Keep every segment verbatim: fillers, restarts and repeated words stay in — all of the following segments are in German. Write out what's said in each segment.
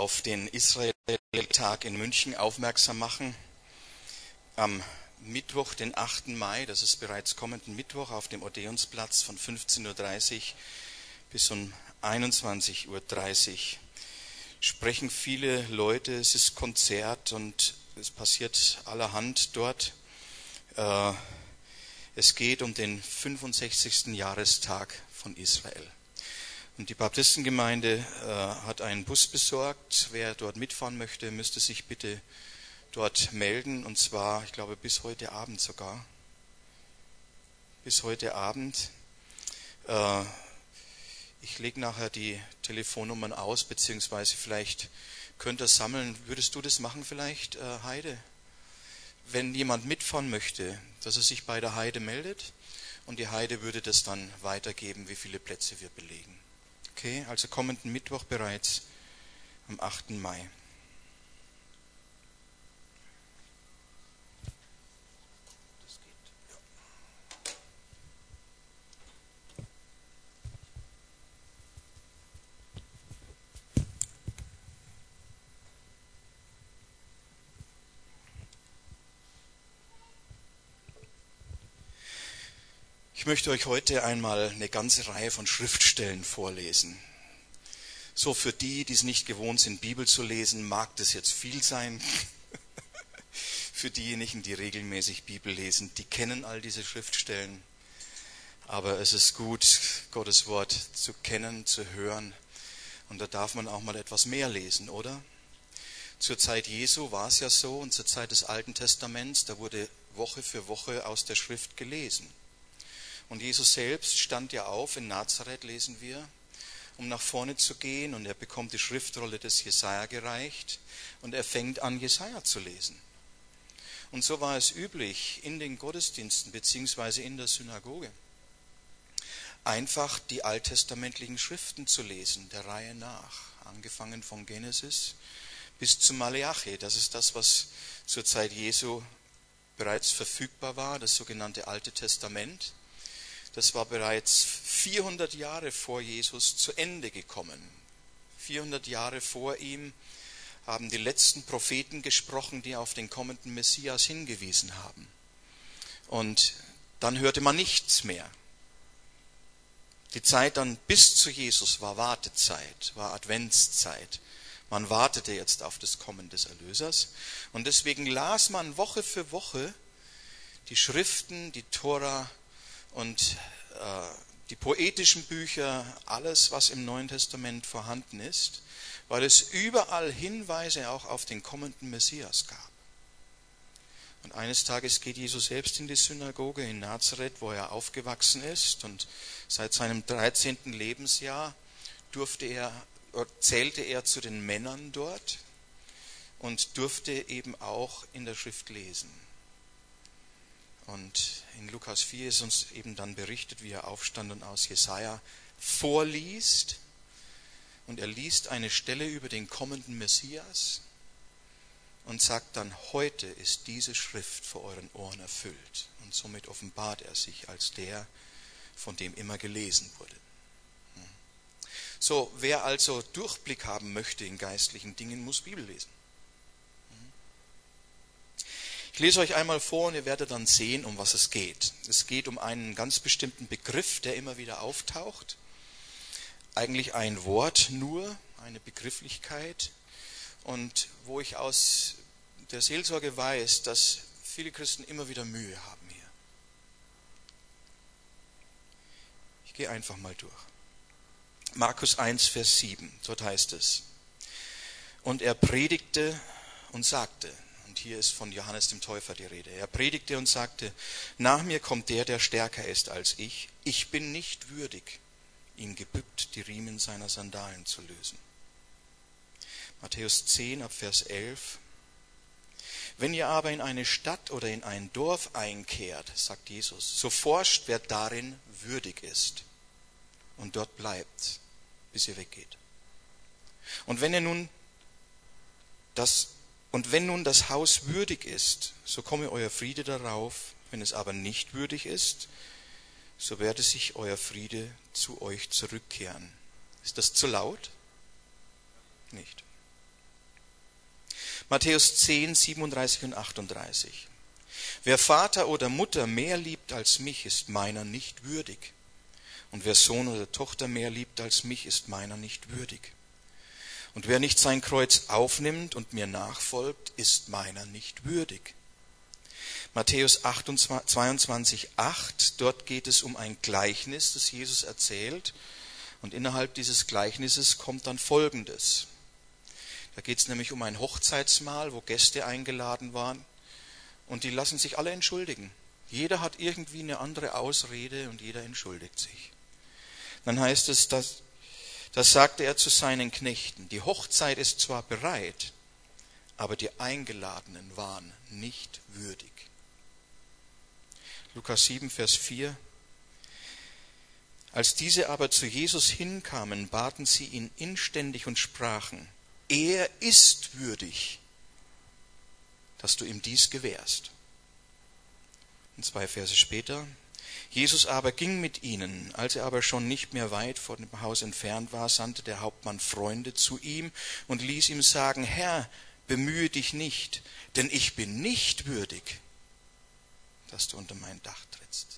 auf den Israel-Tag in München aufmerksam machen. Am Mittwoch, den achten Mai, das ist bereits kommenden Mittwoch, auf dem Odeonsplatz von fünfzehn Uhr dreißig bis um einundzwanzig Uhr dreißig sprechen viele Leute. Es ist Konzert und es passiert allerhand dort. Es geht um den fünfundsechzigsten Jahrestag von Israel. Und die Baptistengemeinde äh, hat einen Bus besorgt. Wer dort mitfahren möchte, müsste sich bitte dort melden. Und zwar, ich glaube, bis heute Abend sogar. Bis heute Abend. Äh, ich lege nachher die Telefonnummern aus, beziehungsweise vielleicht könnt ihr sammeln. Würdest du das machen vielleicht, äh, Heide? Wenn jemand mitfahren möchte, dass er sich bei der Heide meldet. Und die Heide würde das dann weitergeben, wie viele Plätze wir belegen. Okay, also kommenden Mittwoch bereits am achten Mai. Das geht, ja. Ich möchte euch heute einmal eine ganze Reihe von Schriftstellen vorlesen. So für die, die es nicht gewohnt sind, Bibel zu lesen, mag das jetzt viel sein. Für diejenigen, die regelmäßig Bibel lesen, die kennen all diese Schriftstellen. Aber es ist gut, Gottes Wort zu kennen, zu hören. Und da darf man auch mal etwas mehr lesen, oder? Zur Zeit Jesu war es ja so, und zur Zeit des Alten Testaments, da wurde Woche für Woche aus der Schrift gelesen. Und Jesus selbst stand ja auf in Nazareth, lesen wir, um nach vorne zu gehen, und er bekommt die Schriftrolle des Jesaja gereicht und er fängt an, Jesaja zu lesen. Und so war es üblich in den Gottesdiensten beziehungsweise in der Synagoge, einfach die alttestamentlichen Schriften zu lesen, der Reihe nach, angefangen von Genesis bis zu Maleachi. Das ist das, was zur Zeit Jesu bereits verfügbar war, das sogenannte Alte Testament. Das war bereits vierhundert Jahre vor Jesus zu Ende gekommen. vierhundert Jahre vor ihm haben die letzten Propheten gesprochen, die auf den kommenden Messias hingewiesen haben. Und dann hörte man nichts mehr. Die Zeit dann bis zu Jesus war Wartezeit, war Adventszeit. Man wartete jetzt auf das Kommen des Erlösers. Und deswegen las man Woche für Woche die Schriften, die Tora und äh, die poetischen Bücher, alles, was im Neuen Testament vorhanden ist, weil es überall Hinweise auch auf den kommenden Messias gab. Und eines Tages geht Jesus selbst in die Synagoge in Nazareth, wo er aufgewachsen ist, und seit seinem dreizehnten Lebensjahr durfte er, zählte er zu den Männern dort und durfte eben auch in der Schrift lesen. Und in Lukas vier ist uns eben dann berichtet, wie er aufstand und aus Jesaja vorliest. Und er liest eine Stelle über den kommenden Messias und sagt dann, heute ist diese Schrift vor euren Ohren erfüllt. Und somit offenbart er sich als der, von dem immer gelesen wurde. So, wer also Durchblick haben möchte in geistlichen Dingen, muss Bibel lesen. Ich lese euch einmal vor und ihr werdet dann sehen, um was es geht. Es geht um einen ganz bestimmten Begriff, der immer wieder auftaucht. Eigentlich ein Wort nur, eine Begrifflichkeit. Und wo ich aus der Seelsorge weiß, dass viele Christen immer wieder Mühe haben hier. Ich gehe einfach mal durch. Markus eins, Vers sieben, dort heißt es: Und er predigte und sagte, und hier ist von Johannes dem Täufer die Rede. Er predigte und sagte, nach mir kommt der, der stärker ist als ich. Ich bin nicht würdig, ihm gebückt die Riemen seiner Sandalen zu lösen. Matthäus zehn, ab Vers elf. Wenn ihr aber in eine Stadt oder in ein Dorf einkehrt, sagt Jesus, so forscht, wer darin würdig ist. Und dort bleibt, bis ihr weggeht. Und wenn ihr nun das Und wenn nun das Haus würdig ist, so komme euer Friede darauf. Wenn es aber nicht würdig ist, so werde sich euer Friede zu euch zurückkehren. Ist das zu laut? Nicht. Matthäus zehn, siebenunddreißig und achtunddreißig. Wer Vater oder Mutter mehr liebt als mich, ist meiner nicht würdig. Und wer Sohn oder Tochter mehr liebt als mich, ist meiner nicht würdig. Und wer nicht sein Kreuz aufnimmt und mir nachfolgt, ist meiner nicht würdig. Matthäus zweiundzwanzig, acht, dort geht es um ein Gleichnis, das Jesus erzählt. Und innerhalb dieses Gleichnisses kommt dann Folgendes. Da geht es nämlich um ein Hochzeitsmahl, wo Gäste eingeladen waren. Und die lassen sich alle entschuldigen. Jeder hat irgendwie eine andere Ausrede und jeder entschuldigt sich. Dann heißt es, dass, das sagte er zu seinen Knechten. Die Hochzeit ist zwar bereit, aber die Eingeladenen waren nicht würdig. Lukas sieben, Vers vier. Als diese aber zu Jesus hinkamen, baten sie ihn inständig und sprachen, er ist würdig, dass du ihm dies gewährst. Und zwei Verse später, Jesus aber ging mit ihnen. Als er aber schon nicht mehr weit von dem Haus entfernt war, sandte der Hauptmann Freunde zu ihm und ließ ihm sagen, Herr, bemühe dich nicht, denn ich bin nicht würdig, dass du unter mein Dach trittst.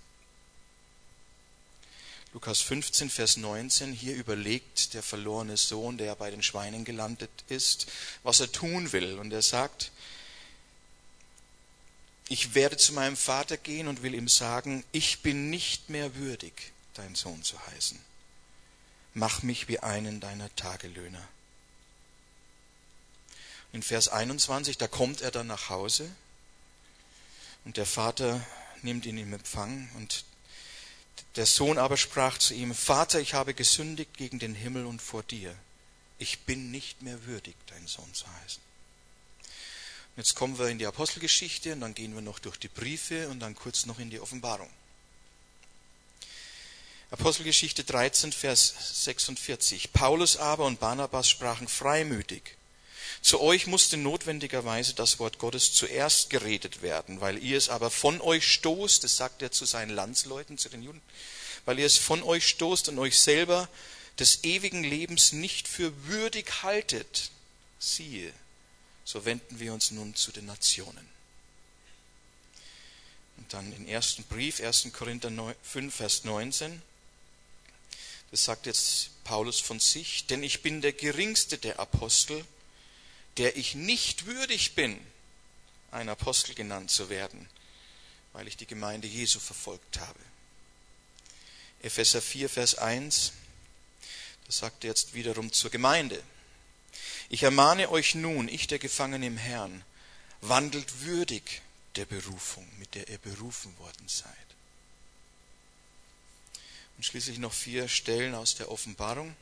Lukas fünfzehn, Vers neunzehn, hier überlegt der verlorene Sohn, der bei den Schweinen gelandet ist, was er tun will. Und er sagt, ich werde zu meinem Vater gehen und will ihm sagen, ich bin nicht mehr würdig, dein Sohn zu heißen. Mach mich wie einen deiner Tagelöhner. In Vers einundzwanzig, da kommt er dann nach Hause und der Vater nimmt ihn in Empfang und der Sohn aber sprach zu ihm, Vater, ich habe gesündigt gegen den Himmel und vor dir. Ich bin nicht mehr würdig, dein Sohn zu heißen. Und jetzt kommen wir in die Apostelgeschichte und dann gehen wir noch durch die Briefe und dann kurz noch in die Offenbarung. Apostelgeschichte dreizehn, Vers sechsundvierzig. Paulus aber und Barnabas sprachen freimütig. Zu euch musste notwendigerweise das Wort Gottes zuerst geredet werden, weil ihr es aber von euch stoßt, das sagt er zu seinen Landsleuten, zu den Juden, weil ihr es von euch stoßt und euch selber des ewigen Lebens nicht für würdig haltet. Siehe, so wenden wir uns nun zu den Nationen. Und dann im ersten Brief, erster Korinther fünf, Vers neunzehn, das sagt jetzt Paulus von sich, denn ich bin der geringste der Apostel, der ich nicht würdig bin, ein Apostel genannt zu werden, weil ich die Gemeinde Jesu verfolgt habe. Epheser vier, Vers eins, das sagt er jetzt wiederum zur Gemeinde. Ich ermahne euch nun, ich der Gefangene im Herrn, wandelt würdig der Berufung, mit der ihr berufen worden seid. Und schließlich noch vier Stellen aus der Offenbarung.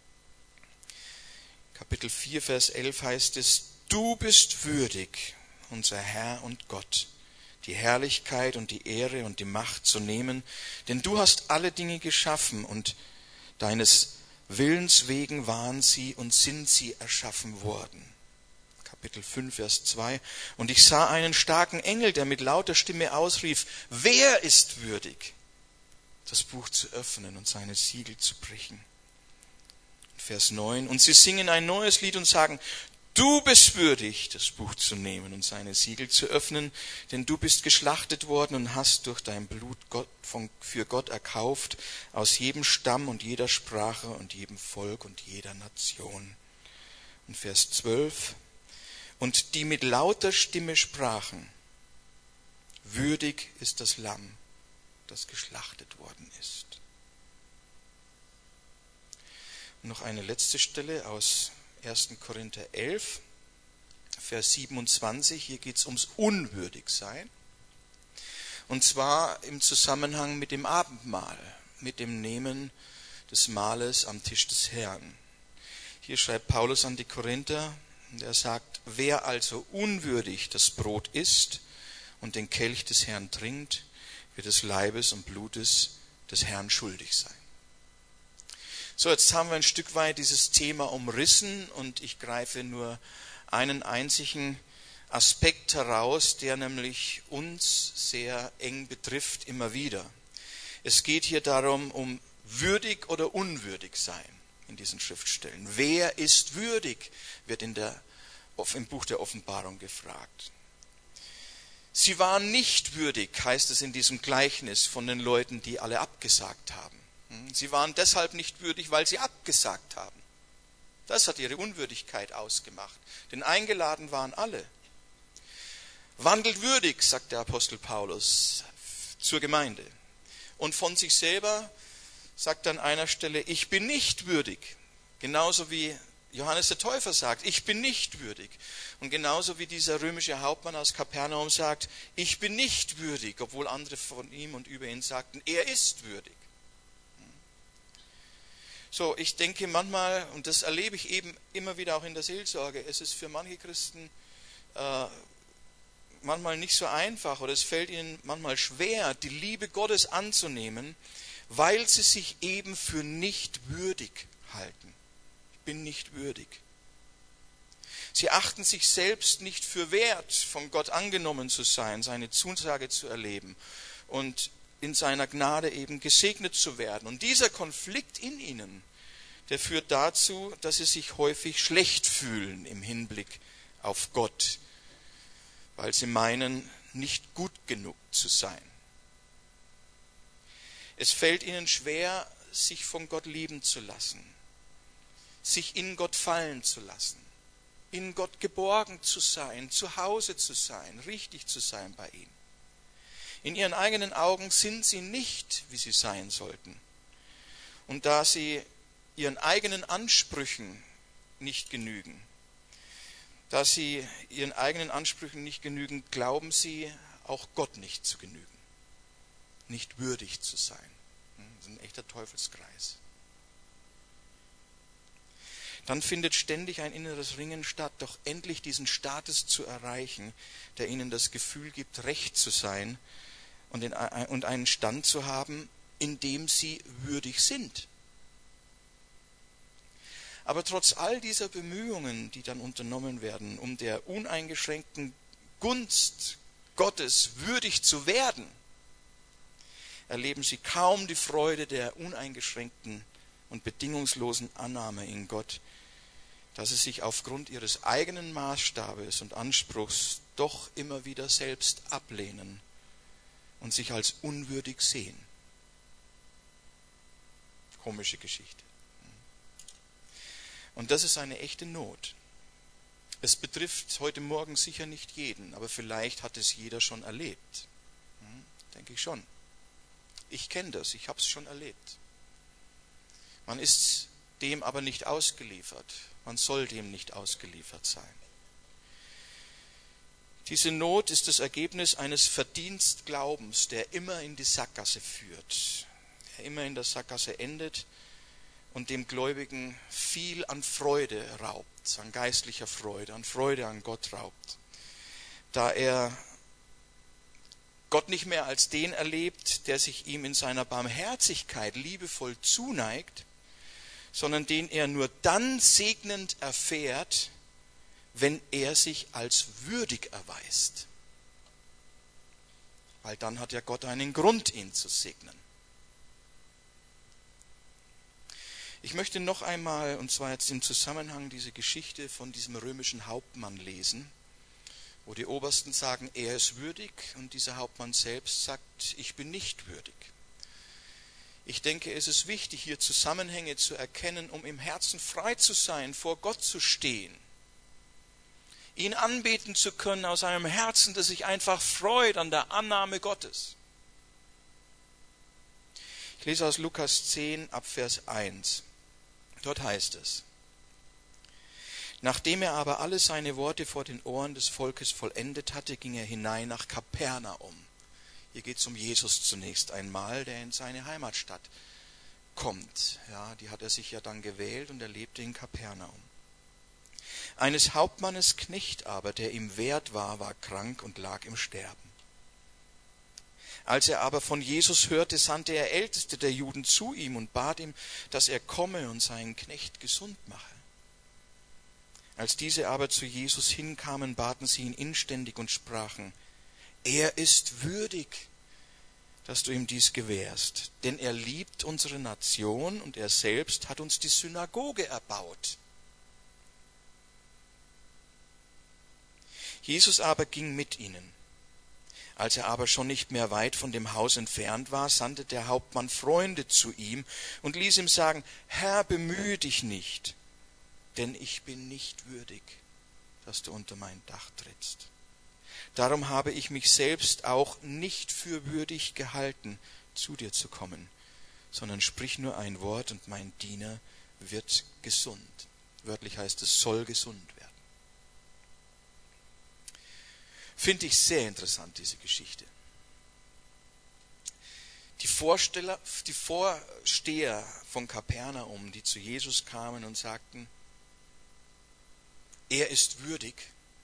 Kapitel vier, Vers elf heißt es, du bist würdig, unser Herr und Gott, die Herrlichkeit und die Ehre und die Macht zu nehmen, denn du hast alle Dinge geschaffen und deines Willens wegen waren sie und sind sie erschaffen worden. Kapitel fünf, Vers zwei. Und ich sah einen starken Engel, der mit lauter Stimme ausrief, wer ist würdig, das Buch zu öffnen und seine Siegel zu brechen? Vers neun. Und sie singen ein neues Lied und sagen, du bist würdig, das Buch zu nehmen und seine Siegel zu öffnen, denn du bist geschlachtet worden und hast durch dein Blut Gott von, für Gott erkauft, aus jedem Stamm und jeder Sprache und jedem Volk und jeder Nation. Und Vers zwölf. Und die mit lauter Stimme sprachen, würdig ist das Lamm, das geschlachtet worden ist. Und noch eine letzte Stelle aus erster Korinther elf, Vers siebenundzwanzig. Hier geht es ums Unwürdigsein. Und zwar im Zusammenhang mit dem Abendmahl, mit dem Nehmen des Mahles am Tisch des Herrn. Hier schreibt Paulus an die Korinther, und er sagt, wer also unwürdig das Brot isst und den Kelch des Herrn trinkt, wird des Leibes und Blutes des Herrn schuldig sein. So, jetzt haben wir ein Stück weit dieses Thema umrissen und ich greife nur einen einzigen Aspekt heraus, der nämlich uns sehr eng betrifft, immer wieder. Es geht hier darum, um würdig oder unwürdig sein in diesen Schriftstellen. Wer ist würdig, wird in der im Buch der Offenbarung gefragt. Sie waren nicht würdig, heißt es in diesem Gleichnis von den Leuten, die alle abgesagt haben. Sie waren deshalb nicht würdig, weil sie abgesagt haben. Das hat ihre Unwürdigkeit ausgemacht. Denn eingeladen waren alle. Wandelt würdig, sagt der Apostel Paulus zur Gemeinde. Und von sich selber sagt er an einer Stelle, ich bin nicht würdig. Genauso wie Johannes der Täufer sagt, ich bin nicht würdig. Und genauso wie dieser römische Hauptmann aus Kapernaum sagt, ich bin nicht würdig, obwohl andere von ihm und über ihn sagten, er ist würdig. So, ich denke manchmal, und das erlebe ich eben immer wieder auch in der Seelsorge, es ist für manche Christen äh, manchmal nicht so einfach oder es fällt ihnen manchmal schwer, die Liebe Gottes anzunehmen, weil sie sich eben für nicht würdig halten. Ich bin nicht würdig. Sie achten sich selbst nicht für wert, von Gott angenommen zu sein, seine Zusage zu erleben und in seiner Gnade eben gesegnet zu werden. Und dieser Konflikt in ihnen, der führt dazu, dass sie sich häufig schlecht fühlen im Hinblick auf Gott, weil sie meinen, nicht gut genug zu sein. Es fällt ihnen schwer, sich von Gott lieben zu lassen, sich in Gott fallen zu lassen, in Gott geborgen zu sein, zu Hause zu sein, richtig zu sein bei ihm. In ihren eigenen Augen sind sie nicht, wie sie sein sollten. Und da sie ihren eigenen Ansprüchen nicht genügen, da sie ihren eigenen Ansprüchen nicht genügen, glauben sie auch Gott nicht zu genügen, nicht würdig zu sein. Das ist ein echter Teufelskreis. Dann findet ständig ein inneres Ringen statt, doch endlich diesen Status zu erreichen, der ihnen das Gefühl gibt, recht zu sein und, in, und einen Stand zu haben, in dem sie würdig sind. Aber trotz all dieser Bemühungen, die dann unternommen werden, um der uneingeschränkten Gunst Gottes würdig zu werden, erleben sie kaum die Freude der uneingeschränkten und bedingungslosen Annahme in Gott, dass sie sich aufgrund ihres eigenen Maßstabes und Anspruchs doch immer wieder selbst ablehnen und sich als unwürdig sehen. Komische Geschichte. Und das ist eine echte Not. Es betrifft heute Morgen sicher nicht jeden, aber vielleicht hat es jeder schon erlebt. Hm, denke ich schon. Ich kenne das, ich habe es schon erlebt. Man ist dem aber nicht ausgeliefert. Man soll dem nicht ausgeliefert sein. Diese Not ist das Ergebnis eines Verdienstglaubens, der immer in die Sackgasse führt, der immer in der Sackgasse endet und dem Gläubigen viel an Freude raubt, an geistlicher Freude, an Freude an Gott raubt, da er Gott nicht mehr als den erlebt, der sich ihm in seiner Barmherzigkeit liebevoll zuneigt, sondern den er nur dann segnend erfährt, wenn er sich als würdig erweist. Weil dann hat ja Gott einen Grund, ihn zu segnen. Ich möchte noch einmal, und zwar jetzt im Zusammenhang, diese Geschichte von diesem römischen Hauptmann lesen, wo die Obersten sagen, er ist würdig, und dieser Hauptmann selbst sagt, ich bin nicht würdig. Ich denke, es ist wichtig, hier Zusammenhänge zu erkennen, um im Herzen frei zu sein, vor Gott zu stehen, ihn anbeten zu können aus einem Herzen, das sich einfach freut an der Annahme Gottes. Ich lese aus Lukas zehn, ab Vers eins. Dort heißt es: Nachdem er aber alle seine Worte vor den Ohren des Volkes vollendet hatte, ging er hinein nach Kapernaum. Hier geht es um Jesus zunächst einmal, der in seine Heimatstadt kommt. Ja, die hat er sich ja dann gewählt und er lebte in Kapernaum. Eines Hauptmannes Knecht aber, der ihm wert war, war krank und lag im Sterben. Als er aber von Jesus hörte, sandte er Älteste der Juden zu ihm und bat ihm, dass er komme und seinen Knecht gesund mache. Als diese aber zu Jesus hinkamen, baten sie ihn inständig und sprachen: Er ist würdig, dass du ihm dies gewährst, denn er liebt unsere Nation und er selbst hat uns die Synagoge erbaut. Jesus aber ging mit ihnen. Als er aber schon nicht mehr weit von dem Haus entfernt war, sandte der Hauptmann Freunde zu ihm und ließ ihm sagen, Herr, bemühe dich nicht, denn ich bin nicht würdig, dass du unter mein Dach trittst. Darum habe ich mich selbst auch nicht für würdig gehalten, zu dir zu kommen, sondern sprich nur ein Wort und mein Diener wird gesund. Wörtlich heißt es, soll gesund werden. Finde ich sehr interessant, diese Geschichte. Die Vorsteller, die Vorsteher von Kapernaum, die zu Jesus kamen und sagten, er ist würdig,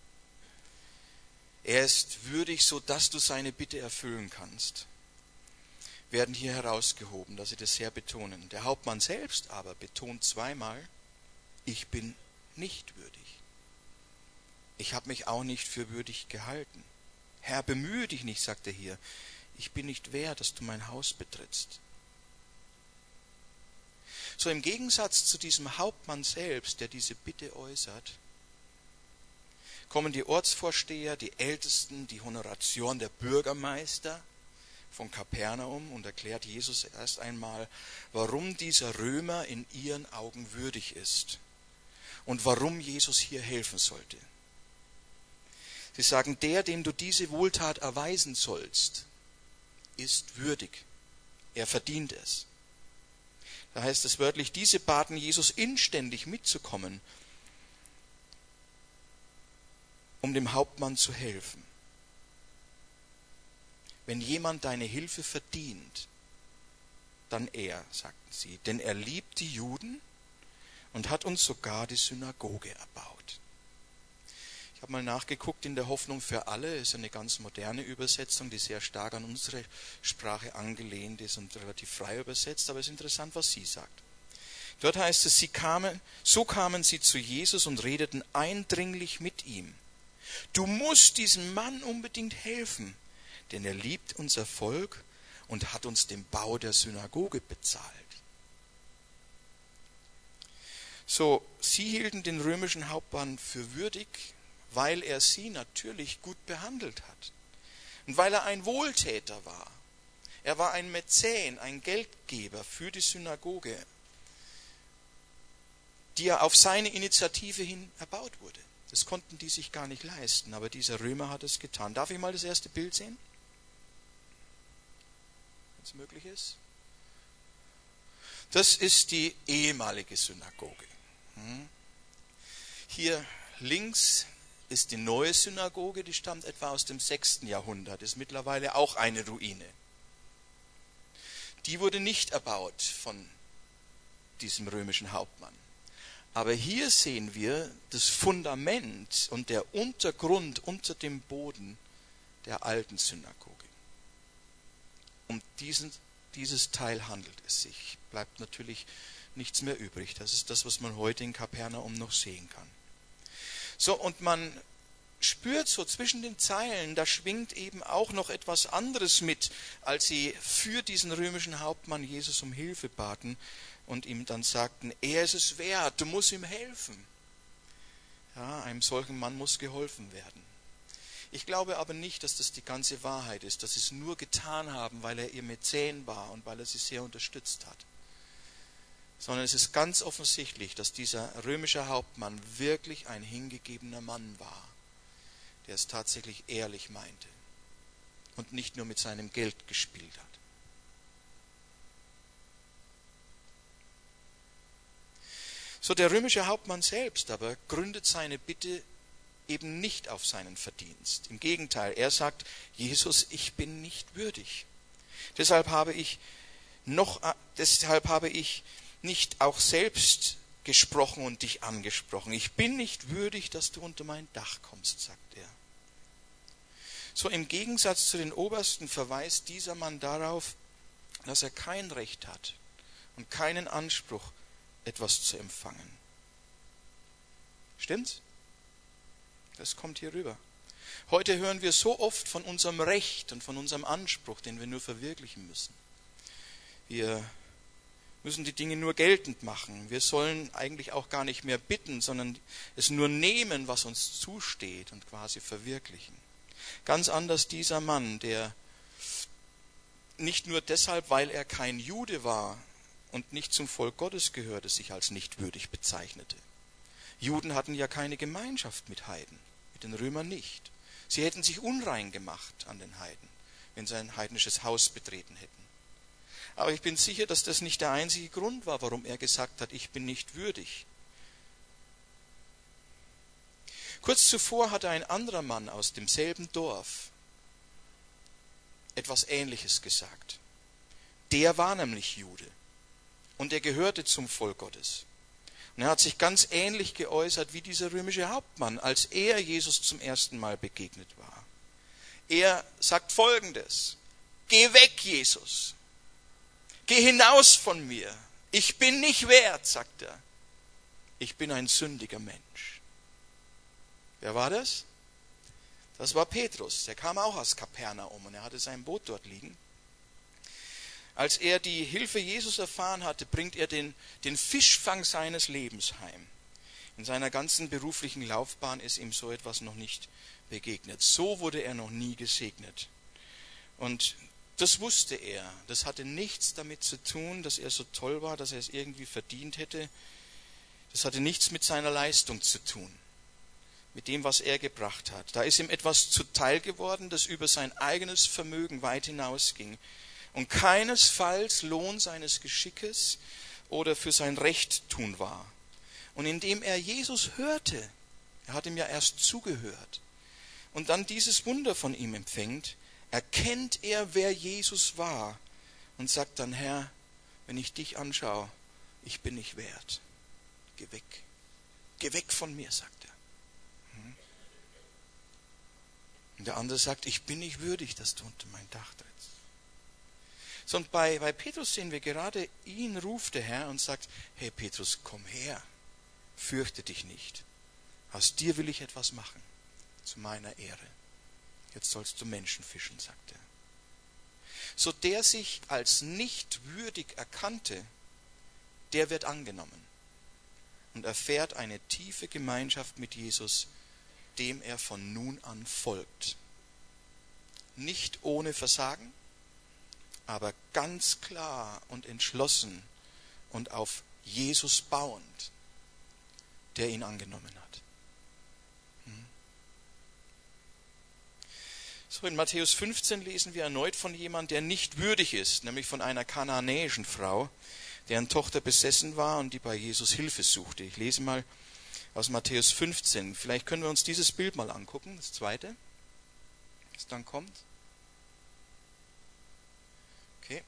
er ist würdig, so dass du seine Bitte erfüllen kannst, werden hier herausgehoben, dass sie das sehr betonen. Der Hauptmann selbst aber betont zweimal, ich bin nicht würdig. Ich habe mich auch nicht für würdig gehalten. Herr, bemühe dich nicht, sagt er hier. Ich bin nicht wert, dass du mein Haus betrittst. So im Gegensatz zu diesem Hauptmann selbst, der diese Bitte äußert, kommen die Ortsvorsteher, die Ältesten, die Honoratioren, der Bürgermeister von Kapernaum und erklärt Jesus erst einmal, warum dieser Römer in ihren Augen würdig ist und warum Jesus hier helfen sollte. Sie sagen, der, dem du diese Wohltat erweisen sollst, ist würdig. Er verdient es. Da heißt es wörtlich, diese baten Jesus inständig mitzukommen, um dem Hauptmann zu helfen. Wenn jemand deine Hilfe verdient, dann er, sagten sie, denn er liebt die Juden und hat uns sogar die Synagoge erbaut. Ich habe mal nachgeguckt in der Hoffnung für alle, ist eine ganz moderne Übersetzung, die sehr stark an unsere Sprache angelehnt ist und relativ frei übersetzt, aber es ist interessant, was sie sagt. Dort heißt es, sie kamen, so kamen sie zu Jesus und redeten eindringlich mit ihm. Du musst diesem Mann unbedingt helfen, denn er liebt unser Volk und hat uns den Bau der Synagoge bezahlt. So, sie hielten den römischen Hauptmann für würdig, weil er sie natürlich gut behandelt hat und weil er ein Wohltäter war. Er war ein Mäzen, ein Geldgeber für die Synagoge, die ja auf seine Initiative hin erbaut wurde. Das konnten die sich gar nicht leisten, aber dieser Römer hat es getan. Darf ich mal das erste Bild sehen? Wenn es möglich ist. Das ist die ehemalige Synagoge. Hier links ist die neue Synagoge, die stammt etwa aus dem sechsten Jahrhundert, ist mittlerweile auch eine Ruine. Die wurde nicht erbaut von diesem römischen Hauptmann. Aber hier sehen wir das Fundament und der Untergrund unter dem Boden der alten Synagoge. Um diesen, dieses Teil handelt es sich. Bleibt natürlich nichts mehr übrig. Das ist das, was man heute in Kapernaum noch sehen kann. So, und man spürt so zwischen den Zeilen, da schwingt eben auch noch etwas anderes mit, als sie für diesen römischen Hauptmann Jesus um Hilfe baten und ihm dann sagten, er ist es wert, du musst ihm helfen. Ja, einem solchen Mann muss geholfen werden. Ich glaube aber nicht, dass das die ganze Wahrheit ist, dass sie es nur getan haben, weil er ihr Mäzen war und weil er sie sehr unterstützt hat. Sondern es ist ganz offensichtlich, dass dieser römische Hauptmann wirklich ein hingegebener Mann war, der es tatsächlich ehrlich meinte und nicht nur mit seinem Geld gespielt hat. So, der römische Hauptmann selbst aber gründet seine Bitte eben nicht auf seinen Verdienst. Im Gegenteil, er sagt, Jesus, ich bin nicht würdig. Deshalb habe ich noch, deshalb habe ich nicht auch selbst gesprochen und dich angesprochen. Ich bin nicht würdig, dass du unter mein Dach kommst, sagt er. So im Gegensatz zu den Obersten verweist dieser Mann darauf, dass er kein Recht hat und keinen Anspruch, etwas zu empfangen. Stimmt's? Das kommt hier rüber. Heute hören wir so oft von unserem Recht und von unserem Anspruch, den wir nur verwirklichen müssen. Wir müssen die Dinge nur geltend machen. Wir sollen eigentlich auch gar nicht mehr bitten, sondern es nur nehmen, was uns zusteht und quasi verwirklichen. Ganz anders dieser Mann, der nicht nur deshalb, weil er kein Jude war und nicht zum Volk Gottes gehörte, sich als nicht würdig bezeichnete. Juden hatten ja keine Gemeinschaft mit Heiden, mit den Römern nicht. Sie hätten sich unrein gemacht an den Heiden, wenn sie ein heidnisches Haus betreten hätten. Aber ich bin sicher, dass das nicht der einzige Grund war, warum er gesagt hat, ich bin nicht würdig. Kurz zuvor hatte ein anderer Mann aus demselben Dorf etwas Ähnliches gesagt. Der war nämlich Jude und er gehörte zum Volk Gottes. Und er hat sich ganz ähnlich geäußert wie dieser römische Hauptmann, als er Jesus zum ersten Mal begegnet war. Er sagt Folgendes: Geh weg, Jesus. Geh hinaus von mir. Ich bin nicht wert, sagt er. Ich bin ein sündiger Mensch. Wer war das? Das war Petrus. Der kam auch aus Kapernaum und er hatte sein Boot dort liegen. Als er die Hilfe Jesus erfahren hatte, bringt er den, den Fischfang seines Lebens heim. In seiner ganzen beruflichen Laufbahn ist ihm so etwas noch nicht begegnet. So wurde er noch nie gesegnet. Und das wusste er. Das hatte nichts damit zu tun, dass er so toll war, dass er es irgendwie verdient hätte. Das hatte nichts mit seiner Leistung zu tun, mit dem, was er gebracht hat. Da ist ihm etwas zuteil geworden, das über sein eigenes Vermögen weit hinausging und keinesfalls Lohn seines Geschickes oder für sein Recht tun war. Und indem er Jesus hörte, er hat ihm ja erst zugehört, und dann dieses Wunder von ihm empfängt, erkennt er, wer Jesus war und sagt dann: Herr, wenn ich dich anschaue, ich bin nicht wert. Geh weg. Geh weg von mir, sagt er. Und der andere sagt: Ich bin nicht würdig, dass du unter mein Dach trittst. So, und bei, bei Petrus sehen wir gerade, ihn ruft der Herr und sagt: Hey Petrus, komm her, fürchte dich nicht. Aus dir will ich etwas machen, zu meiner Ehre. Jetzt sollst du Menschen fischen, sagt er. So der sich als nicht würdig erkannte, der wird angenommen und erfährt eine tiefe Gemeinschaft mit Jesus, dem er von nun an folgt. Nicht ohne Versagen, aber ganz klar und entschlossen und auf Jesus bauend, der ihn angenommen hat. So, in Matthäus fünfzehn lesen wir erneut von jemandem, der nicht würdig ist, nämlich von einer kanaanäischen Frau, deren Tochter besessen war und die bei Jesus Hilfe suchte. Ich lese mal aus Matthäus fünfzehn. Vielleicht können wir uns dieses Bild mal angucken, das zweite, das dann kommt. Okay.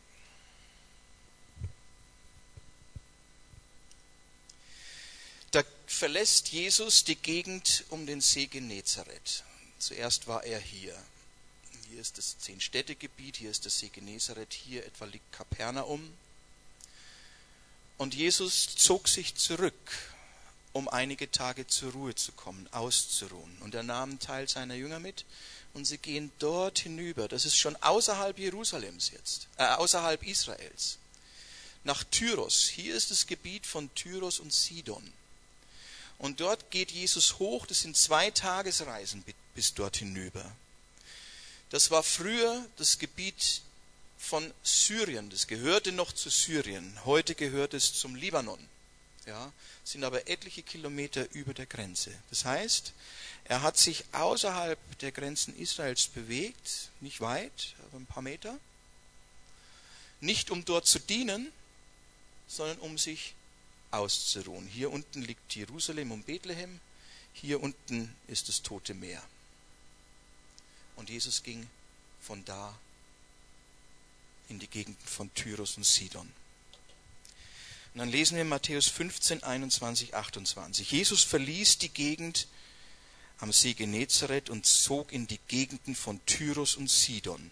Da verlässt Jesus die Gegend um den See Genezareth. Zuerst war er hier. Hier ist das Zehn-Städte-Gebiet, hier ist das See Genezareth, hier etwa liegt Kapernaum. Und Jesus zog sich zurück, um einige Tage zur Ruhe zu kommen, auszuruhen. Und er nahm einen Teil seiner Jünger mit und sie gehen dort hinüber. Das ist schon außerhalb Jerusalems jetzt, äh, außerhalb Israels, nach Tyros. Hier ist das Gebiet von Tyros und Sidon. Und dort geht Jesus hoch, das sind zwei Tagesreisen bis dort hinüber. Das war früher das Gebiet von Syrien, das gehörte noch zu Syrien, heute gehört es zum Libanon. Ja, sind aber etliche Kilometer über der Grenze. Das heißt, er hat sich außerhalb der Grenzen Israels bewegt, nicht weit, aber ein paar Meter, nicht um dort zu dienen, sondern um sich auszuruhen. Hier unten liegt Jerusalem und Bethlehem, hier unten ist das Tote Meer. Und Jesus ging von da in die Gegenden von Tyros und Sidon. Und dann lesen wir in Matthäus fünfzehn, einundzwanzig, achtundzwanzig. Jesus verließ die Gegend am See Genezareth und zog in die Gegenden von Tyros und Sidon.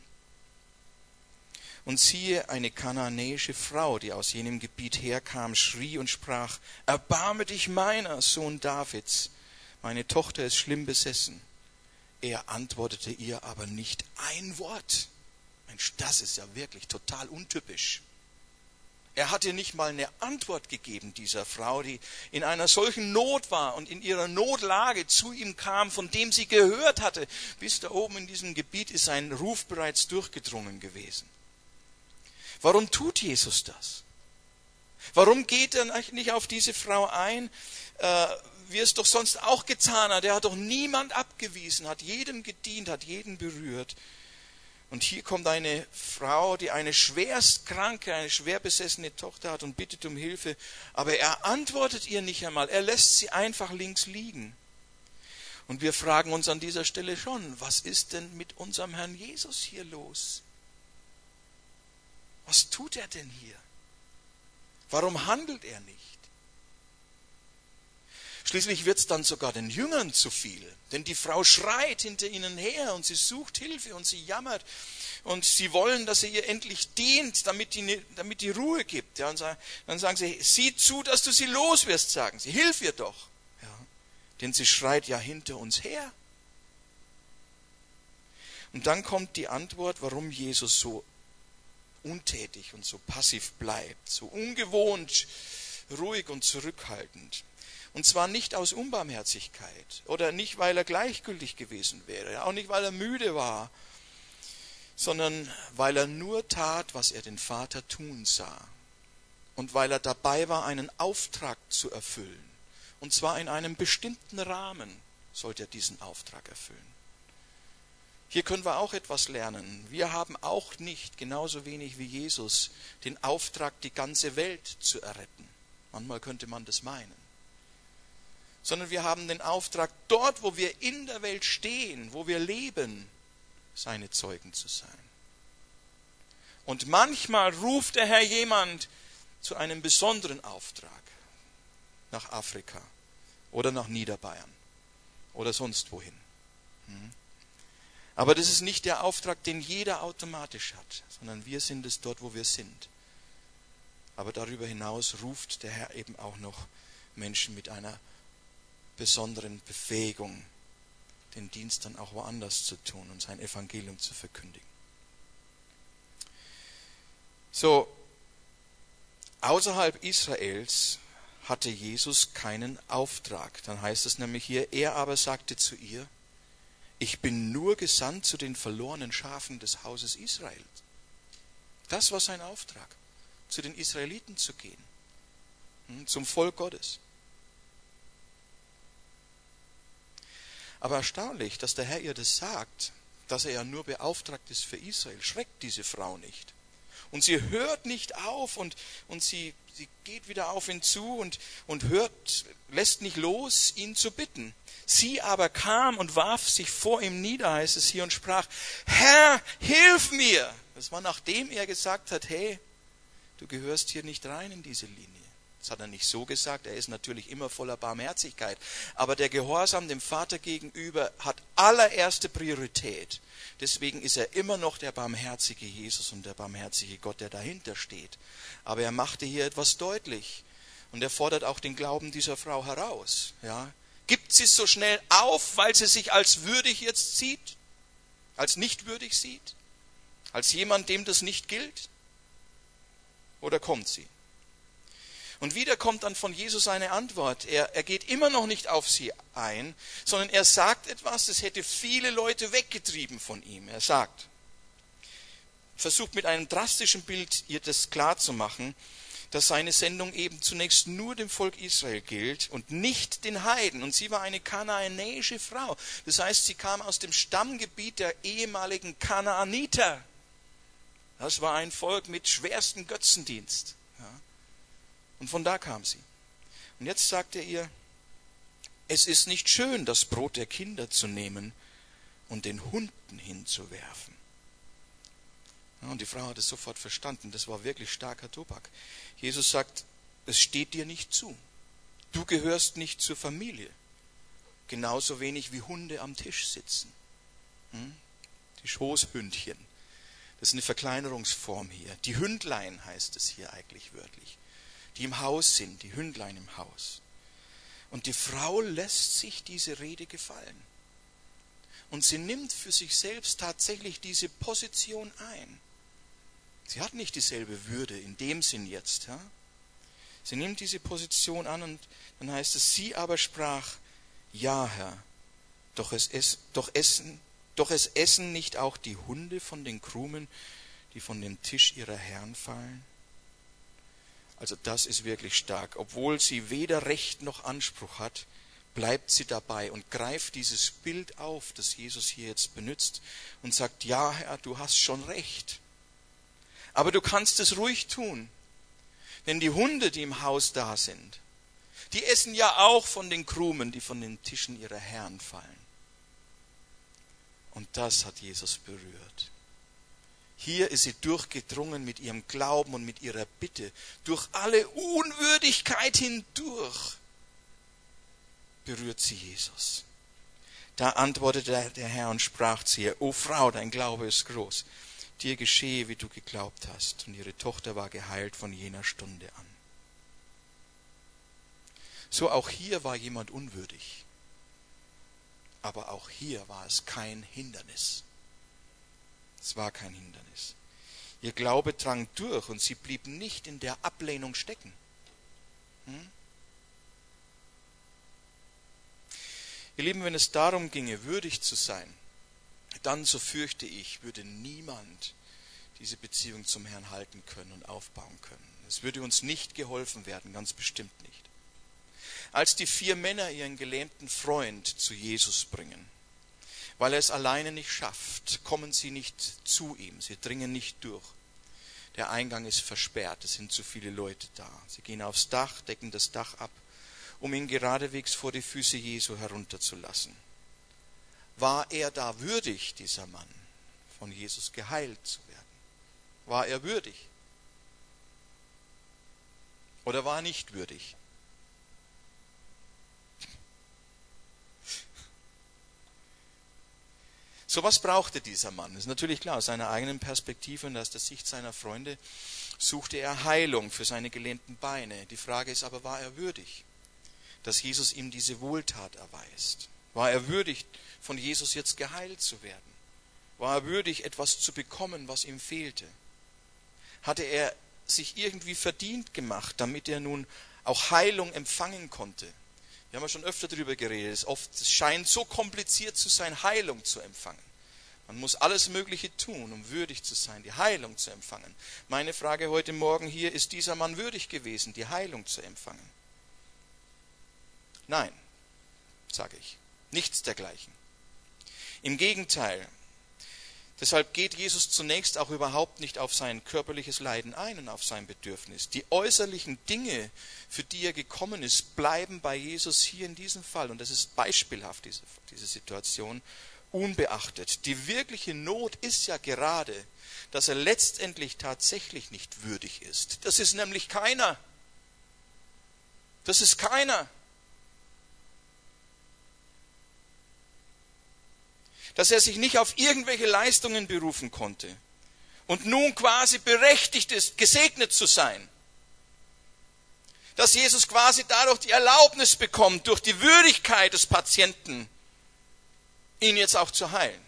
Und siehe, eine kanaanäische Frau, die aus jenem Gebiet herkam, schrie und sprach: Erbarme dich meiner, Sohn Davids, meine Tochter ist schlimm besessen. Er antwortete ihr aber nicht ein Wort. Mensch, das ist ja wirklich total untypisch. Er hatte nicht mal eine Antwort gegeben dieser Frau, die in einer solchen Not war und in ihrer Notlage zu ihm kam, von dem sie gehört hatte. Bis da oben in diesem Gebiet ist sein Ruf bereits durchgedrungen gewesen. Warum tut Jesus das? Warum geht er nicht auf diese Frau ein, äh, wie es doch sonst auch getan hat? Er hat doch niemand abgewiesen, hat jedem gedient, hat jeden berührt. Und hier kommt eine Frau, die eine schwerst kranke, eine schwer besessene Tochter hat und bittet um Hilfe. Aber er antwortet ihr nicht einmal. Er lässt sie einfach links liegen. Und wir fragen uns an dieser Stelle schon, was ist denn mit unserem Herrn Jesus hier los? Was tut er denn hier? Warum handelt er nicht? Schließlich wird es dann sogar den Jüngern zu viel, denn die Frau schreit hinter ihnen her und sie sucht Hilfe und sie jammert und sie wollen, dass er ihr endlich dient, damit die, damit die Ruhe gibt. Ja, und dann sagen sie, sieh zu, dass du sie los wirst, sagen sie, hilf ihr doch. Ja, denn sie schreit ja hinter uns her. Und dann kommt die Antwort, warum Jesus so untätig und so passiv bleibt, so ungewohnt, ruhig und zurückhaltend. Und zwar nicht aus Unbarmherzigkeit oder nicht, weil er gleichgültig gewesen wäre, auch nicht, weil er müde war, sondern weil er nur tat, was er den Vater tun sah. Und weil er dabei war, einen Auftrag zu erfüllen. Und zwar in einem bestimmten Rahmen sollte er diesen Auftrag erfüllen. Hier können wir auch etwas lernen. Wir haben auch nicht, genauso wenig wie Jesus, den Auftrag, die ganze Welt zu erretten. Manchmal könnte man das meinen. Sondern wir haben den Auftrag, dort, wo wir in der Welt stehen, wo wir leben, seine Zeugen zu sein. Und manchmal ruft der Herr jemand zu einem besonderen Auftrag nach Afrika oder nach Niederbayern oder sonst wohin. Aber das ist nicht der Auftrag, den jeder automatisch hat, sondern wir sind es dort, wo wir sind. Aber darüber hinaus ruft der Herr eben auch noch Menschen mit einer besonderen Befähigung, den Dienst dann auch woanders zu tun und sein Evangelium zu verkündigen. So, außerhalb Israels hatte Jesus keinen Auftrag. Dann heißt es nämlich hier, er aber sagte zu ihr, ich bin nur gesandt zu den verlorenen Schafen des Hauses Israel. Das war sein Auftrag, zu den Israeliten zu gehen, zum Volk Gottes. Aber erstaunlich, dass der Herr ihr das sagt, dass er ja nur beauftragt ist für Israel, schreckt diese Frau nicht. Und sie hört nicht auf und, und sie, sie geht wieder auf ihn zu und, und hört, lässt nicht los, ihn zu bitten. Sie aber kam und warf sich vor ihm nieder, heißt es hier, und sprach, Herr, hilf mir! Das war nachdem er gesagt hat, hey, du gehörst hier nicht rein in diese Linie. Das hat er nicht so gesagt, er ist natürlich immer voller Barmherzigkeit. Aber der Gehorsam dem Vater gegenüber hat allererste Priorität. Deswegen ist er immer noch der barmherzige Jesus und der barmherzige Gott, der dahinter steht. Aber er machte hier etwas deutlich. Und er fordert auch den Glauben dieser Frau heraus. Ja? Gibt sie es so schnell auf, weil sie sich als würdig jetzt sieht? Als nicht würdig sieht? Als jemand, dem das nicht gilt? Oder kommt sie? Und wieder kommt dann von Jesus eine Antwort. Er, er geht immer noch nicht auf sie ein, sondern er sagt etwas, das hätte viele Leute weggetrieben von ihm. Er sagt, versucht mit einem drastischen Bild ihr das klarzumachen, dass seine Sendung eben zunächst nur dem Volk Israel gilt und nicht den Heiden. Und sie war eine kanaanäische Frau. Das heißt, sie kam aus dem Stammgebiet der ehemaligen Kanaaniter. Das war ein Volk mit schwerstem Götzendienst. Ja. Und von da kam sie. Und jetzt sagt er ihr, es ist nicht schön, das Brot der Kinder zu nehmen und den Hunden hinzuwerfen. Ja, und die Frau hat es sofort verstanden. Das war wirklich starker Tobak. Jesus sagt, es steht dir nicht zu. Du gehörst nicht zur Familie. Genauso wenig wie Hunde am Tisch sitzen. Hm? Die Schoßhündchen. Das ist eine Verkleinerungsform hier. Die Hündlein heißt es hier eigentlich wörtlich. Die im Haus sind, die Hündlein im Haus. Und die Frau lässt sich diese Rede gefallen. Und sie nimmt für sich selbst tatsächlich diese Position ein. Sie hat nicht dieselbe Würde in dem Sinn jetzt. Ja? Sie nimmt diese Position an und dann heißt es, sie aber sprach, ja Herr, doch es, es, doch, essen, doch es essen nicht auch die Hunde von den Krumen, die von dem Tisch ihrer Herren fallen? Also das ist wirklich stark. Obwohl sie weder Recht noch Anspruch hat, bleibt sie dabei und greift dieses Bild auf, das Jesus hier jetzt benutzt und sagt, ja Herr, du hast schon recht. Aber du kannst es ruhig tun, denn die Hunde, die im Haus da sind, die essen ja auch von den Krumen, die von den Tischen ihrer Herren fallen. Und das hat Jesus berührt. Hier ist sie durchgedrungen mit ihrem Glauben und mit ihrer Bitte. Durch alle Unwürdigkeit hindurch berührt sie Jesus. Da antwortete der Herr und sprach zu ihr, O Frau, dein Glaube ist groß. Dir geschehe, wie du geglaubt hast. Und ihre Tochter war geheilt von jener Stunde an. So auch hier war jemand unwürdig. Aber auch hier war es kein Hindernis. Es war kein Hindernis. Ihr Glaube drang durch und sie blieb nicht in der Ablehnung stecken. Hm? Ihr Lieben, wenn es darum ginge, würdig zu sein, dann, so fürchte ich, würde niemand diese Beziehung zum Herrn halten können und aufbauen können. Es würde uns nicht geholfen werden, ganz bestimmt nicht. Als die vier Männer ihren gelähmten Freund zu Jesus bringen, weil er es alleine nicht schafft, kommen sie nicht zu ihm, sie dringen nicht durch. Der Eingang ist versperrt, es sind zu viele Leute da. Sie gehen aufs Dach, decken das Dach ab, um ihn geradewegs vor die Füße Jesu herunterzulassen. War er da würdig, dieser Mann, von Jesus geheilt zu werden? War er würdig? Oder war er nicht würdig? So was brauchte dieser Mann. Das ist natürlich klar, aus seiner eigenen Perspektive und aus der Sicht seiner Freunde suchte er Heilung für seine gelähmten Beine. Die Frage ist aber, war er würdig, dass Jesus ihm diese Wohltat erweist? War er würdig, von Jesus jetzt geheilt zu werden? War er würdig, etwas zu bekommen, was ihm fehlte? Hatte er sich irgendwie verdient gemacht, damit er nun auch Heilung empfangen konnte? Wir haben ja schon öfter darüber geredet. Es, oft, es scheint so kompliziert zu sein, Heilung zu empfangen. Man muss alles Mögliche tun, um würdig zu sein, die Heilung zu empfangen. Meine Frage heute Morgen hier, ist dieser Mann würdig gewesen, die Heilung zu empfangen? Nein, sage ich. Nichts dergleichen. Im Gegenteil. Deshalb geht Jesus zunächst auch überhaupt nicht auf sein körperliches Leiden ein und auf sein Bedürfnis. Die äußerlichen Dinge, für die er gekommen ist, bleiben bei Jesus hier in diesem Fall. Und das ist beispielhaft, diese, diese Situation, unbeachtet. Die wirkliche Not ist ja gerade, dass er letztendlich tatsächlich nicht würdig ist. Das ist nämlich keiner. Das ist keiner. Dass er sich nicht auf irgendwelche Leistungen berufen konnte und nun quasi berechtigt ist, gesegnet zu sein. Dass Jesus quasi dadurch die Erlaubnis bekommt, durch die Würdigkeit des Patienten, ihn jetzt auch zu heilen.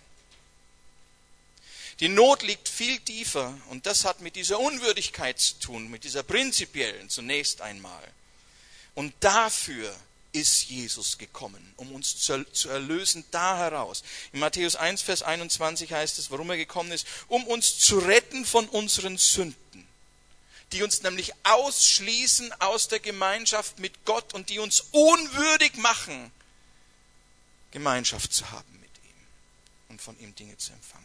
Die Not liegt viel tiefer und das hat mit dieser Unwürdigkeit zu tun, mit dieser prinzipiellen zunächst einmal. Und dafür ist Jesus gekommen, um uns zu, zu erlösen da heraus. In Matthäus eins, Vers einundzwanzig heißt es, warum er gekommen ist, um uns zu retten von unseren Sünden, die uns nämlich ausschließen aus der Gemeinschaft mit Gott und die uns unwürdig machen, Gemeinschaft zu haben mit ihm und von ihm Dinge zu empfangen.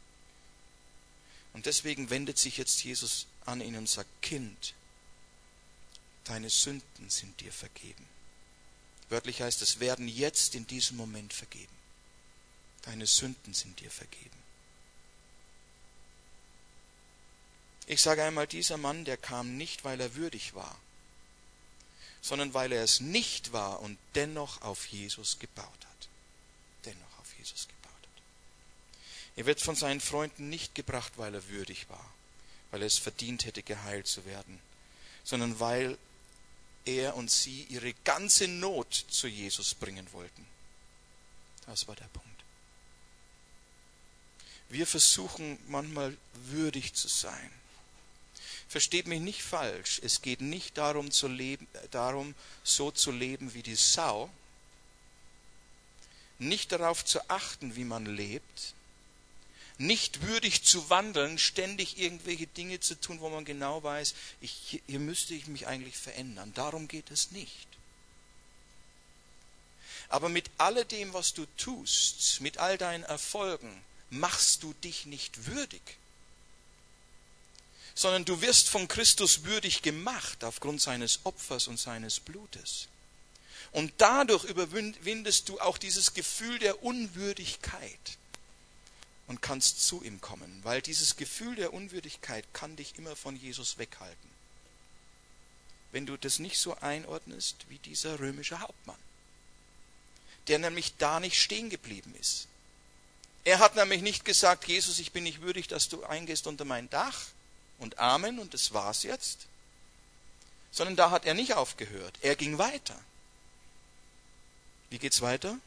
Und deswegen wendet sich jetzt Jesus an ihn und sagt, Kind, deine Sünden sind dir vergeben. Wörtlich heißt es, werden jetzt in diesem Moment vergeben. Deine Sünden sind dir vergeben. Ich sage einmal, dieser Mann, der kam nicht, weil er würdig war, sondern weil er es nicht war und dennoch auf Jesus gebaut hat. Dennoch auf Jesus gebaut hat. Er wird von seinen Freunden nicht gebracht, weil er würdig war, weil er es verdient hätte, geheilt zu werden, sondern weil er und sie ihre ganze Not zu Jesus bringen wollten. Das war der Punkt. Wir versuchen manchmal würdig zu sein. Versteht mich nicht falsch, es geht nicht darum, zu leben, darum so zu leben wie die Sau, nicht darauf zu achten, wie man lebt, nicht würdig zu wandeln, ständig irgendwelche Dinge zu tun, wo man genau weiß, ich, hier müsste ich mich eigentlich verändern. Darum geht es nicht. Aber mit alledem, was du tust, mit all deinen Erfolgen, machst du dich nicht würdig, sondern du wirst von Christus würdig gemacht aufgrund seines Opfers und seines Blutes. Und dadurch überwindest du auch dieses Gefühl der Unwürdigkeit und kannst zu ihm kommen, weil dieses Gefühl der Unwürdigkeit kann dich immer von Jesus weghalten. Wenn du das nicht so einordnest wie dieser römische Hauptmann, der nämlich da nicht stehen geblieben ist. Er hat nämlich nicht gesagt, Jesus, ich bin nicht würdig, dass du eingehst unter mein Dach und Amen und das war's jetzt, sondern da hat er nicht aufgehört. Er ging weiter. Wie geht's weiter?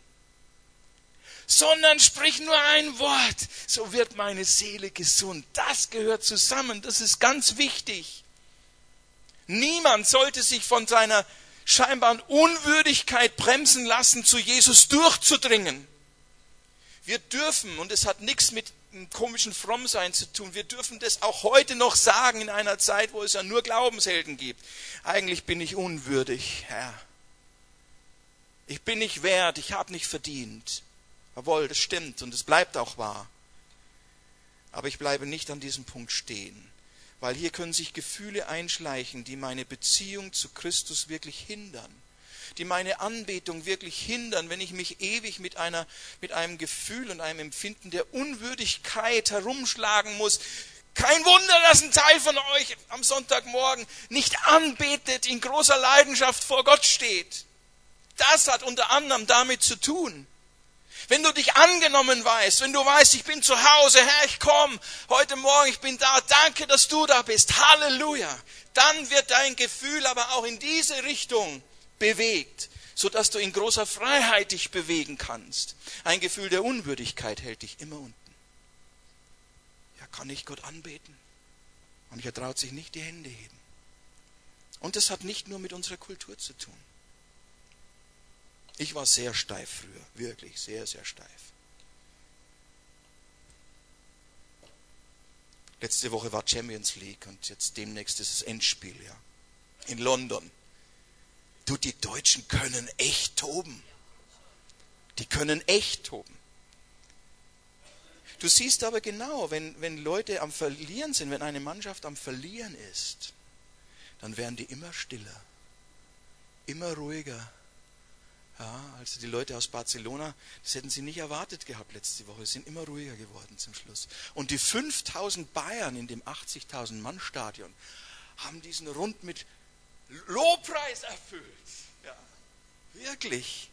Sondern sprich nur ein Wort, so wird meine Seele gesund. Das gehört zusammen, das ist ganz wichtig. Niemand sollte sich von seiner scheinbaren Unwürdigkeit bremsen lassen, zu Jesus durchzudringen. Wir dürfen, und es hat nichts mit einem komischen Frommsein zu tun, wir dürfen das auch heute noch sagen in einer Zeit, wo es ja nur Glaubenshelden gibt. Eigentlich bin ich unwürdig, Herr. Ich bin nicht wert, ich habe nicht verdient. Jawohl, das stimmt und es bleibt auch wahr. Aber ich bleibe nicht an diesem Punkt stehen, weil hier können sich Gefühle einschleichen, die meine Beziehung zu Christus wirklich hindern, die meine Anbetung wirklich hindern, wenn ich mich ewig mit einer, mit einem Gefühl und einem Empfinden der Unwürdigkeit herumschlagen muss. Kein Wunder, dass ein Teil von euch am Sonntagmorgen nicht anbetet, in großer Leidenschaft vor Gott steht. Das hat unter anderem damit zu tun. Wenn du dich angenommen weißt, wenn du weißt, ich bin zu Hause, Herr, ich komme heute Morgen, ich bin da, danke, dass du da bist, Halleluja. Dann wird dein Gefühl aber auch in diese Richtung bewegt, sodass du in großer Freiheit dich bewegen kannst. Ein Gefühl der Unwürdigkeit hält dich immer unten. Ja, kann ich Gott anbeten? Mancher traut sich nicht die Hände heben. Und das hat nicht nur mit unserer Kultur zu tun. Ich war sehr steif früher, wirklich sehr, sehr steif. Letzte Woche war Champions League und jetzt demnächst ist das Endspiel, ja, in London. Du, die Deutschen können echt toben. Die können echt toben. Du siehst aber genau, wenn, wenn Leute am Verlieren sind, wenn eine Mannschaft am Verlieren ist, dann werden die immer stiller, immer ruhiger. Ja, also die Leute aus Barcelona, das hätten sie nicht erwartet gehabt letzte Woche, sie sind immer ruhiger geworden zum Schluss. Und die fünftausend Bayern in dem achtzigtausend Mann Stadion haben diesen Rund mit Lobpreis erfüllt. Ja, wirklich.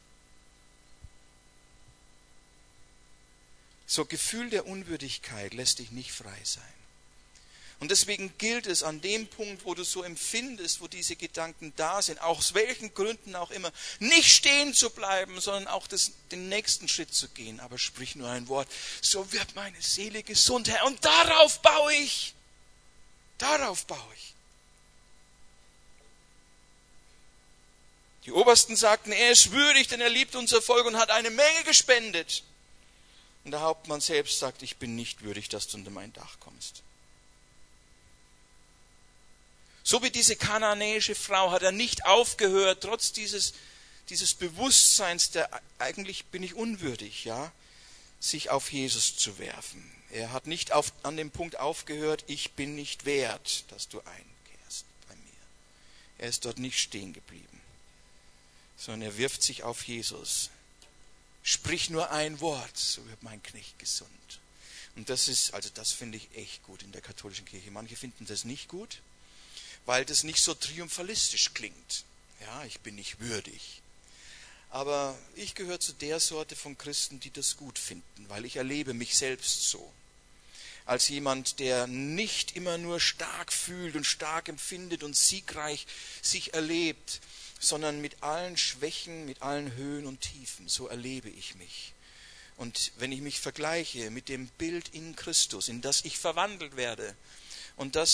So Gefühl der Unwürdigkeit lässt dich nicht frei sein. Und deswegen gilt es an dem Punkt, wo du so empfindest, wo diese Gedanken da sind, aus welchen Gründen auch immer, nicht stehen zu bleiben, sondern auch das, den nächsten Schritt zu gehen. Aber sprich nur ein Wort, so wird meine Seele gesund, Herr. Und darauf baue ich. Darauf baue ich. Die Obersten sagten, er ist würdig, denn er liebt unser Volk und hat eine Menge gespendet. Und der Hauptmann selbst sagt, ich bin nicht würdig, dass du unter mein Dach kommst. So wie diese kananäische Frau hat er nicht aufgehört, trotz dieses, dieses Bewusstseins, der eigentlich bin ich unwürdig, ja, sich auf Jesus zu werfen. Er hat nicht auf, an dem Punkt aufgehört, ich bin nicht wert, dass du einkehrst bei mir. Er ist dort nicht stehen geblieben, sondern er wirft sich auf Jesus. Sprich nur ein Wort, so wird mein Knecht gesund. Und das ist, also das finde ich echt gut in der katholischen Kirche. Manche finden das nicht gut, weil das nicht so triumphalistisch klingt. Ja, ich bin nicht würdig. Aber ich gehöre zu der Sorte von Christen, die das gut finden, weil ich erlebe mich selbst so. Als jemand, der nicht immer nur stark fühlt und stark empfindet und siegreich sich erlebt, sondern mit allen Schwächen, mit allen Höhen und Tiefen. So erlebe ich mich. Und wenn ich mich vergleiche mit dem Bild in Christus, in das ich verwandelt werde, und das,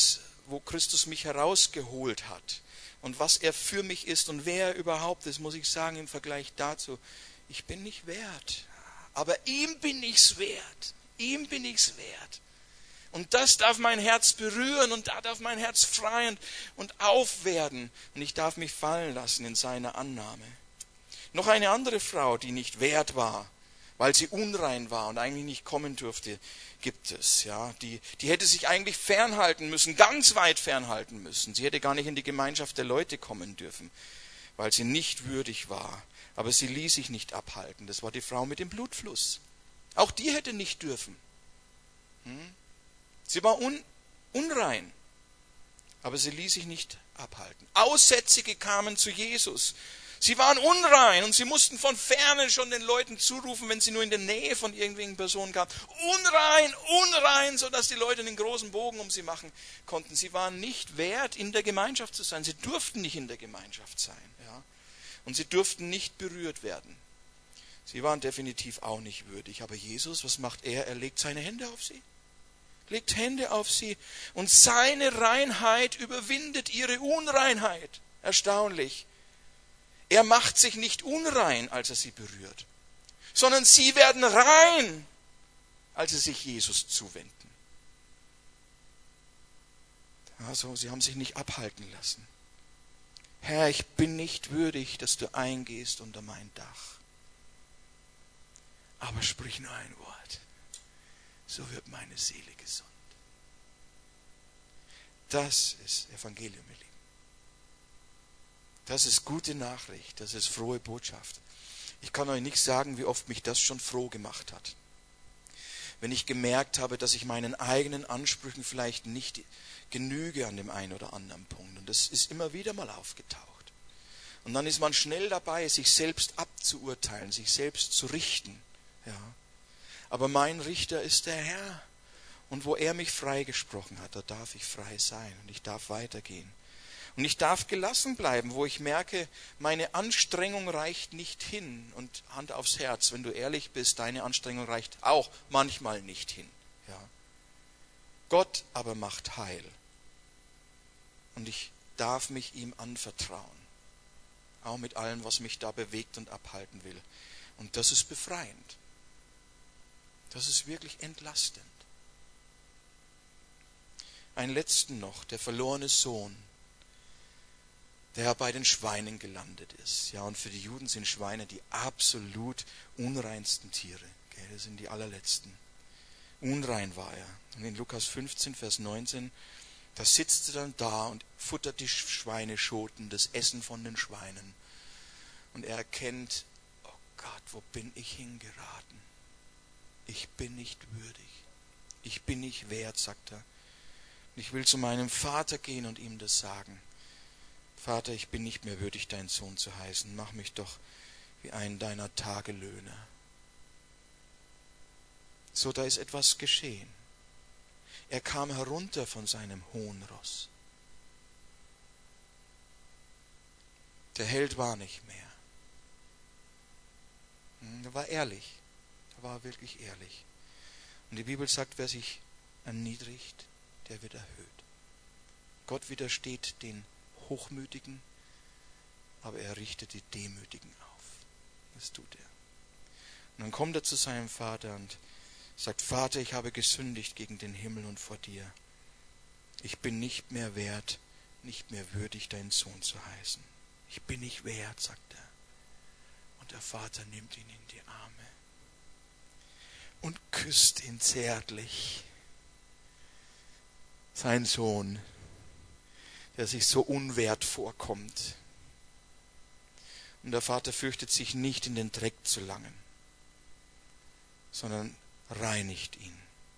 wo Christus mich herausgeholt hat und was er für mich ist und wer er überhaupt ist, muss ich sagen, im Vergleich dazu, ich bin nicht wert. Aber ihm bin ich's wert. Ihm bin ich's wert. Und das darf mein Herz berühren und da darf mein Herz frei und, und aufwerden. Und ich darf mich fallen lassen in seine Annahme. Noch eine andere Frau, die nicht wert war, weil sie unrein war und eigentlich nicht kommen durfte, gibt es. Ja, die, die hätte sich eigentlich fernhalten müssen, ganz weit fernhalten müssen. Sie hätte gar nicht in die Gemeinschaft der Leute kommen dürfen, weil sie nicht würdig war. Aber sie ließ sich nicht abhalten. Das war die Frau mit dem Blutfluss. Auch die hätte nicht dürfen. Hm? Sie war un, unrein, aber sie ließ sich nicht abhalten. Aussätzige kamen zu Jesus. Sie waren unrein und sie mussten von ferne schon den Leuten zurufen, wenn sie nur in der Nähe von irgendwelchen Personen kamen. Unrein, unrein, sodass die Leute einen großen Bogen um sie machen konnten. Sie waren nicht wert, in der Gemeinschaft zu sein. Sie durften nicht in der Gemeinschaft sein. Ja? Und sie durften nicht berührt werden. Sie waren definitiv auch nicht würdig. Aber Jesus, was macht er? Er legt seine Hände auf sie. Legt Hände auf sie. Und seine Reinheit überwindet ihre Unreinheit. Erstaunlich. Er macht sich nicht unrein, als er sie berührt, sondern sie werden rein, als sie sich Jesus zuwenden. Also, sie haben sich nicht abhalten lassen. Herr, ich bin nicht würdig, dass du eingehst unter mein Dach. Aber sprich nur ein Wort, so wird meine Seele gesund. Das ist Evangelium, ihr Lieben. Das ist gute Nachricht, das ist frohe Botschaft. Ich kann euch nicht sagen, wie oft mich das schon froh gemacht hat. Wenn ich gemerkt habe, dass ich meinen eigenen Ansprüchen vielleicht nicht genüge an dem einen oder anderen Punkt. Und das ist immer wieder mal aufgetaucht. Und dann ist man schnell dabei, sich selbst abzuurteilen, sich selbst zu richten. Ja. Aber mein Richter ist der Herr. Und wo er mich freigesprochen hat, da darf ich frei sein und ich darf weitergehen. Und ich darf gelassen bleiben, wo ich merke, meine Anstrengung reicht nicht hin. Und Hand aufs Herz, wenn du ehrlich bist, deine Anstrengung reicht auch manchmal nicht hin. Ja. Gott aber macht heil. Und ich darf mich ihm anvertrauen. Auch mit allem, was mich da bewegt und abhalten will. Und das ist befreiend. Das ist wirklich entlastend. Einen letzten noch, der verlorene Sohn, der bei den Schweinen gelandet ist. Ja, und für die Juden sind Schweine die absolut unreinsten Tiere. Gell, das sind die allerletzten. Unrein war er. Und in Lukas fünfzehn, Vers neunzehn, da sitzt er dann da und futtert die Schweineschoten, das Essen von den Schweinen. Und er erkennt, oh Gott, wo bin ich hingeraten? Ich bin nicht würdig. Ich bin nicht wert, sagt er. Ich will zu meinem Vater gehen und ihm das sagen. Vater, ich bin nicht mehr würdig, dein Sohn zu heißen. Mach mich doch wie einen deiner Tagelöhner. So, da ist etwas geschehen. Er kam herunter von seinem hohen Ross. Der Held war nicht mehr. Er war ehrlich. Er war wirklich ehrlich. Und die Bibel sagt, wer sich erniedrigt, der wird erhöht. Gott widersteht den Hochmütigen, aber er richtet die Demütigen auf. Das tut er. Und dann kommt er zu seinem Vater und sagt, Vater, ich habe gesündigt gegen den Himmel und vor dir. Ich bin nicht mehr wert, nicht mehr würdig, dein Sohn zu heißen. Ich bin nicht wert, sagt er. Und der Vater nimmt ihn in die Arme und küsst ihn zärtlich. Sein Sohn, der sich so unwert vorkommt. Und der Vater fürchtet sich nicht, in den Dreck zu langen, sondern reinigt ihn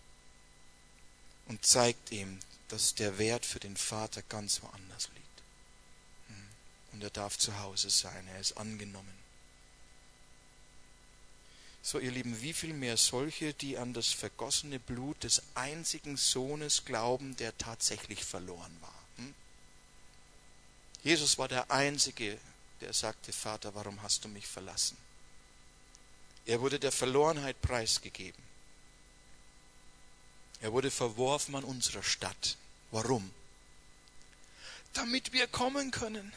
und zeigt ihm, dass der Wert für den Vater ganz woanders liegt. Und er darf zu Hause sein, er ist angenommen. So, ihr Lieben, wie viel mehr solche, die an das vergossene Blut des einzigen Sohnes glauben, der tatsächlich verloren war. Hm? Jesus war der Einzige, der sagte, Vater, warum hast du mich verlassen? Er wurde der Verlorenheit preisgegeben. Er wurde verworfen an unserer Stadt. Warum? damit wir kommen können.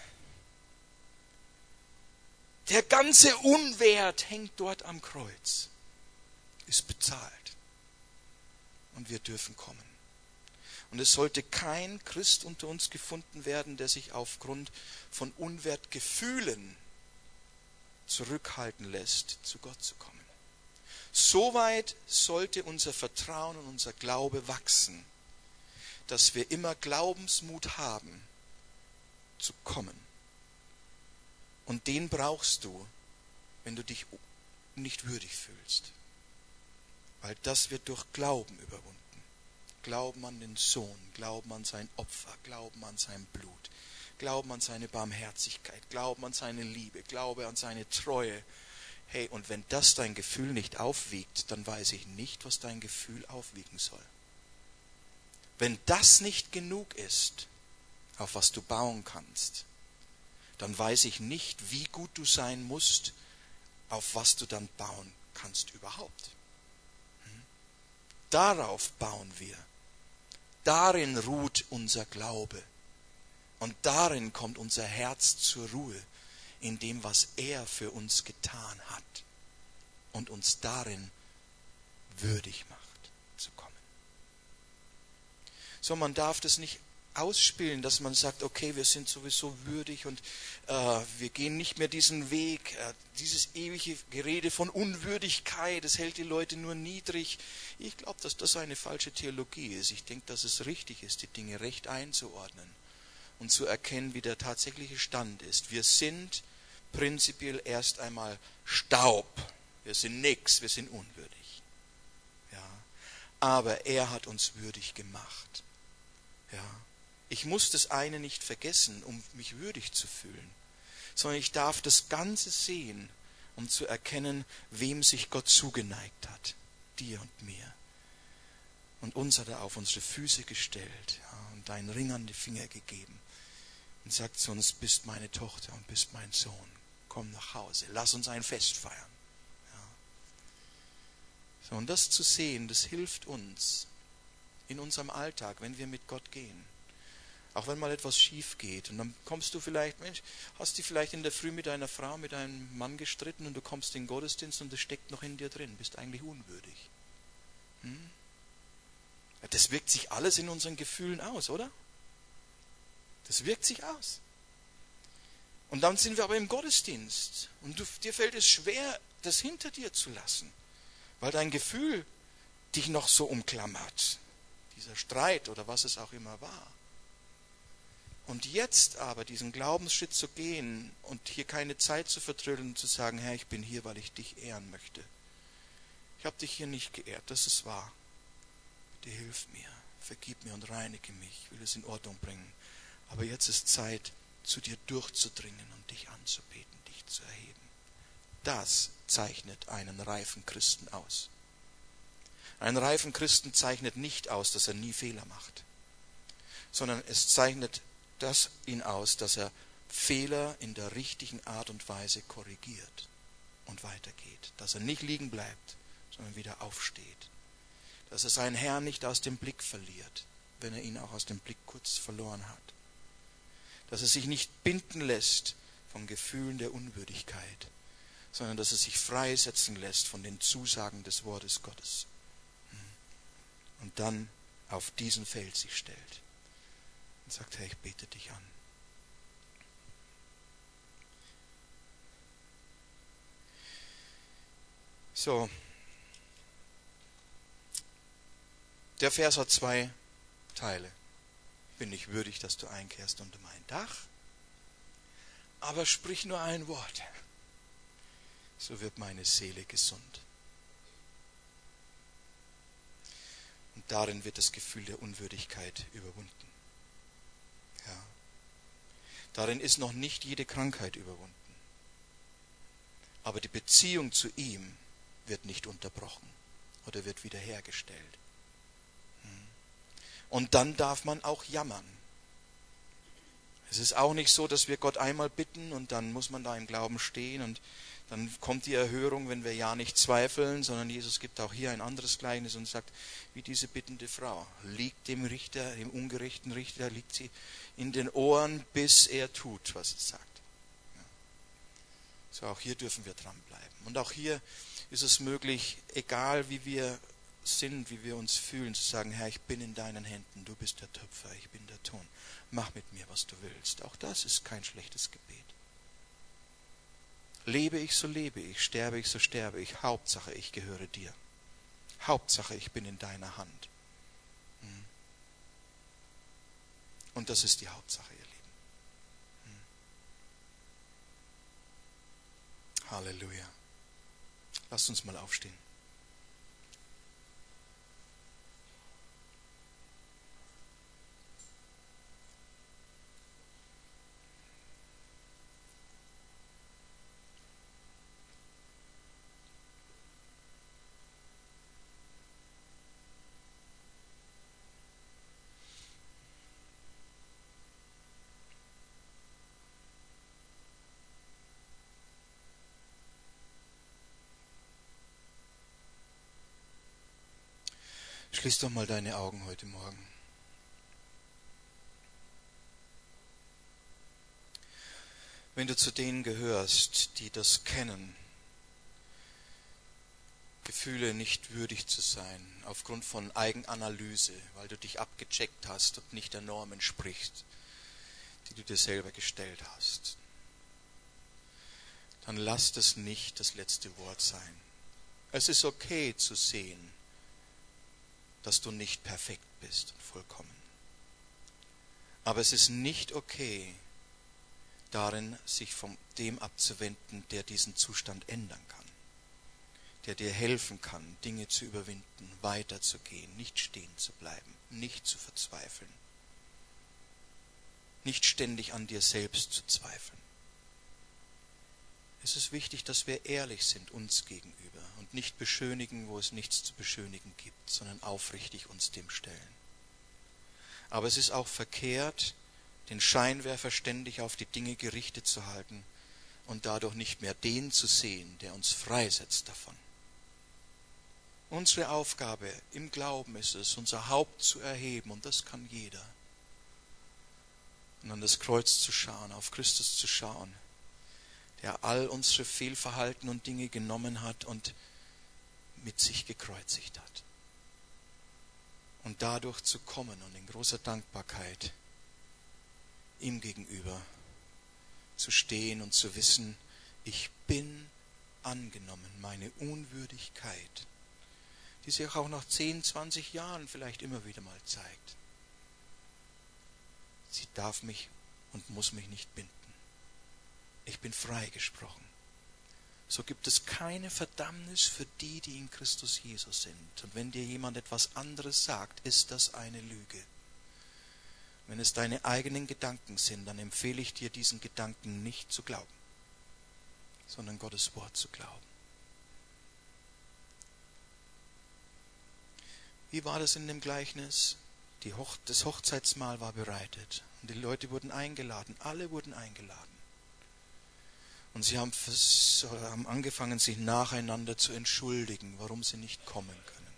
Der ganze Unwert hängt dort am Kreuz, ist bezahlt. Und wir dürfen kommen. Und es sollte kein Christ unter uns gefunden werden, der sich aufgrund von Unwertgefühlen zurückhalten lässt, zu Gott zu kommen. Soweit sollte unser Vertrauen und unser Glaube wachsen, dass wir immer Glaubensmut haben, zu kommen. Und den brauchst du, wenn du dich nicht würdig fühlst. Weil das wird durch Glauben überwunden. Glauben an den Sohn, Glauben an sein Opfer, Glauben an sein Blut, Glauben an seine Barmherzigkeit, Glauben an seine Liebe, Glaube an seine Treue. Hey, und wenn das dein Gefühl nicht aufwiegt, dann weiß ich nicht, was dein Gefühl aufwiegen soll. Wenn das nicht genug ist, auf was du bauen kannst, dann weiß ich nicht, wie gut du sein musst, auf was du dann bauen kannst überhaupt. Hm? Darauf bauen wir. Darin ruht unser Glaube. Und darin kommt unser Herz zur Ruhe, in dem, was er für uns getan hat und uns darin würdig macht, zu kommen. So, man darf das nicht ausspielen, dass man sagt, okay, wir sind sowieso würdig und äh, wir gehen nicht mehr diesen Weg. Äh, dieses ewige Gerede von Unwürdigkeit, das hält die Leute nur niedrig. Ich glaube, dass das eine falsche Theologie ist. Ich denke, dass es richtig ist, die Dinge recht einzuordnen und zu erkennen, wie der tatsächliche Stand ist. Wir sind prinzipiell erst einmal Staub. Wir sind nichts, wir sind unwürdig. Ja. Aber er hat uns würdig gemacht. Ja. Ich muss das eine nicht vergessen, um mich würdig zu fühlen, sondern ich darf das Ganze sehen, um zu erkennen, wem sich Gott zugeneigt hat, dir und mir. Und uns hat er auf unsere Füße gestellt, ja, und einen Ring an die Finger gegeben und sagt zu uns, bist meine Tochter und bist mein Sohn, komm nach Hause, lass uns ein Fest feiern. Ja. So, und das zu sehen, das hilft uns in unserem Alltag, wenn wir mit Gott gehen. Auch wenn mal etwas schief geht. Und dann kommst du vielleicht, Mensch, hast dich vielleicht in der Früh mit deiner Frau, mit deinem Mann gestritten und du kommst in den Gottesdienst und das steckt noch in dir drin. Bist eigentlich unwürdig. Hm? Ja, das wirkt sich alles in unseren Gefühlen aus, oder? Das wirkt sich aus. Und dann sind wir aber im Gottesdienst. Und du, dir fällt es schwer, das hinter dir zu lassen. Weil dein Gefühl dich noch so umklammert. Dieser Streit oder was es auch immer war. Und jetzt aber diesen Glaubensschritt zu gehen und hier keine Zeit zu vertrödeln und zu sagen, Herr, ich bin hier, weil ich dich ehren möchte. Ich habe dich hier nicht geehrt, das ist wahr. Bitte hilf mir, vergib mir und reinige mich, ich will es in Ordnung bringen. Aber jetzt ist Zeit, zu dir durchzudringen und dich anzubeten, dich zu erheben. Das zeichnet einen reifen Christen aus. Einen reifen Christen zeichnet nicht aus, dass er nie Fehler macht, sondern es zeichnet das ihn aus, dass er Fehler in der richtigen Art und Weise korrigiert und weitergeht. Dass er nicht liegen bleibt, sondern wieder aufsteht. Dass er seinen Herrn nicht aus dem Blick verliert, wenn er ihn auch aus dem Blick kurz verloren hat. Dass er sich nicht binden lässt von Gefühlen der Unwürdigkeit, sondern dass er sich freisetzen lässt von den Zusagen des Wortes Gottes. Und dann auf diesen Fels sich stellt. Und sagt, Herr, ich bete dich an. So. Der Vers hat zwei Teile. Bin nicht würdig, dass du einkehrst unter mein Dach, aber sprich nur ein Wort. So wird meine Seele gesund. Und darin wird das Gefühl der Unwürdigkeit überwunden. Ja. Darin ist noch nicht jede Krankheit überwunden. Aber die Beziehung zu ihm wird nicht unterbrochen oder wird wiederhergestellt. Und dann darf man auch jammern. Es ist auch nicht so, dass wir Gott einmal bitten und dann muss man da im Glauben stehen und dann kommt die Erhörung, wenn wir ja nicht zweifeln, sondern Jesus gibt auch hier ein anderes Gleichnis und sagt, wie diese bittende Frau, liegt dem Richter, dem ungerechten Richter, liegt sie in den Ohren, bis er tut, was er sagt. Ja. So, auch hier dürfen wir dranbleiben. Und auch hier ist es möglich, egal wie wir sind, wie wir uns fühlen, zu sagen, Herr, ich bin in deinen Händen, du bist der Töpfer, ich bin der Ton. Mach mit mir, was du willst. Auch das ist kein schlechtes Gebet. Lebe ich, so lebe ich, sterbe ich, so sterbe ich. Hauptsache, ich gehöre dir. Hauptsache, ich bin in deiner Hand. Und das ist die Hauptsache, ihr Lieben. Halleluja. Lasst uns mal aufstehen. Schließ doch mal deine Augen heute Morgen. Wenn du zu denen gehörst, die das kennen, Gefühle nicht würdig zu sein, aufgrund von Eigenanalyse, weil du dich abgecheckt hast und nicht der Norm entsprichst, die du dir selber gestellt hast, dann lass das nicht das letzte Wort sein. Es ist okay zu sehen, dass du nicht perfekt bist und vollkommen. Aber es ist nicht okay, darin sich von dem abzuwenden, der diesen Zustand ändern kann, der dir helfen kann, Dinge zu überwinden, weiterzugehen, nicht stehen zu bleiben, nicht zu verzweifeln, nicht ständig an dir selbst zu zweifeln. Es ist wichtig, dass wir ehrlich sind uns gegenüber und nicht beschönigen, wo es nichts zu beschönigen gibt, sondern aufrichtig uns dem stellen. Aber es ist auch verkehrt, den Scheinwerfer ständig auf die Dinge gerichtet zu halten und dadurch nicht mehr den zu sehen, der uns freisetzt davon. Unsere Aufgabe im Glauben ist es, unser Haupt zu erheben, und das kann jeder. Und an das Kreuz zu schauen, auf Christus zu schauen, der all unsere Fehlverhalten und Dinge genommen hat und mit sich gekreuzigt hat. Und dadurch zu kommen und in großer Dankbarkeit ihm gegenüber zu stehen und zu wissen, ich bin angenommen, meine Unwürdigkeit, die sich auch nach zehn, zwanzig Jahren vielleicht immer wieder mal zeigt. Sie darf mich und muss mich nicht binden. Ich bin freigesprochen. So gibt es keine Verdammnis für die, die in Christus Jesus sind. Und wenn dir jemand etwas anderes sagt, ist das eine Lüge. Wenn es deine eigenen Gedanken sind, dann empfehle ich dir, diesen Gedanken nicht zu glauben, sondern Gottes Wort zu glauben. Wie war das in dem Gleichnis? Die Hoch- das Hochzeitsmahl war bereitet und die Leute wurden eingeladen, alle wurden eingeladen. Und sie haben, haben angefangen, sich nacheinander zu entschuldigen, warum sie nicht kommen können.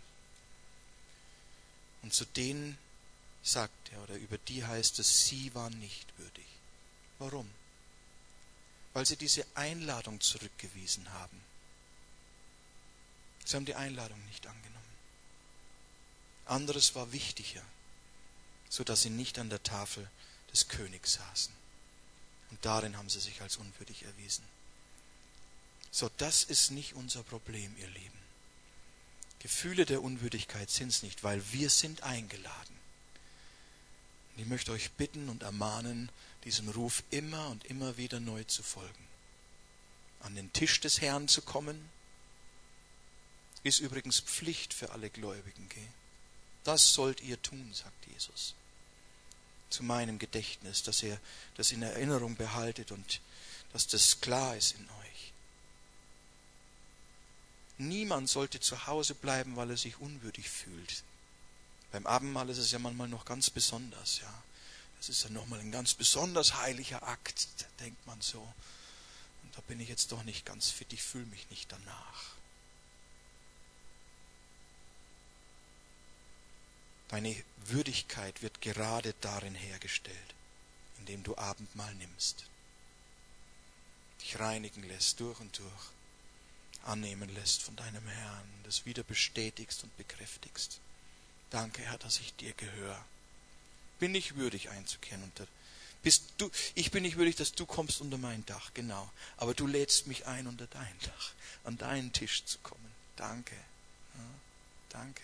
Und zu denen sagt er, oder über die heißt es, sie waren nicht würdig. Warum? Weil sie diese Einladung zurückgewiesen haben. Sie haben die Einladung nicht angenommen. Anderes war wichtiger, sodass sie nicht an der Tafel des Königs saßen. Und darin haben sie sich als unwürdig erwiesen. So, das ist nicht unser Problem, ihr Lieben. Gefühle der Unwürdigkeit sind es nicht, weil wir sind eingeladen. Und ich möchte euch bitten und ermahnen, diesem Ruf immer und immer wieder neu zu folgen. An den Tisch des Herrn zu kommen, ist übrigens Pflicht für alle Gläubigen. Gell? Das sollt ihr tun, sagt Jesus. Zu meinem Gedächtnis, dass ihr das in Erinnerung behaltet und dass das klar ist in euch. Niemand sollte zu Hause bleiben, weil er sich unwürdig fühlt. Beim Abendmahl ist es ja manchmal noch ganz besonders, ja. Das ist ja nochmal ein ganz besonders heiliger Akt, da denkt man so. Und da bin ich jetzt doch nicht ganz fit, ich fühle mich nicht danach. Deine Würdigkeit wird gerade darin hergestellt, indem du Abendmahl nimmst, dich reinigen lässt durch und durch, annehmen lässt von deinem Herrn, das wieder bestätigst und bekräftigst. Danke, Herr, dass ich dir gehöre. Bin nicht würdig einzukehren unter. Bist du, ich bin nicht würdig, dass du kommst unter mein Dach, genau. Aber du lädst mich ein, unter dein Dach, an deinen Tisch zu kommen. Danke. Ja, danke.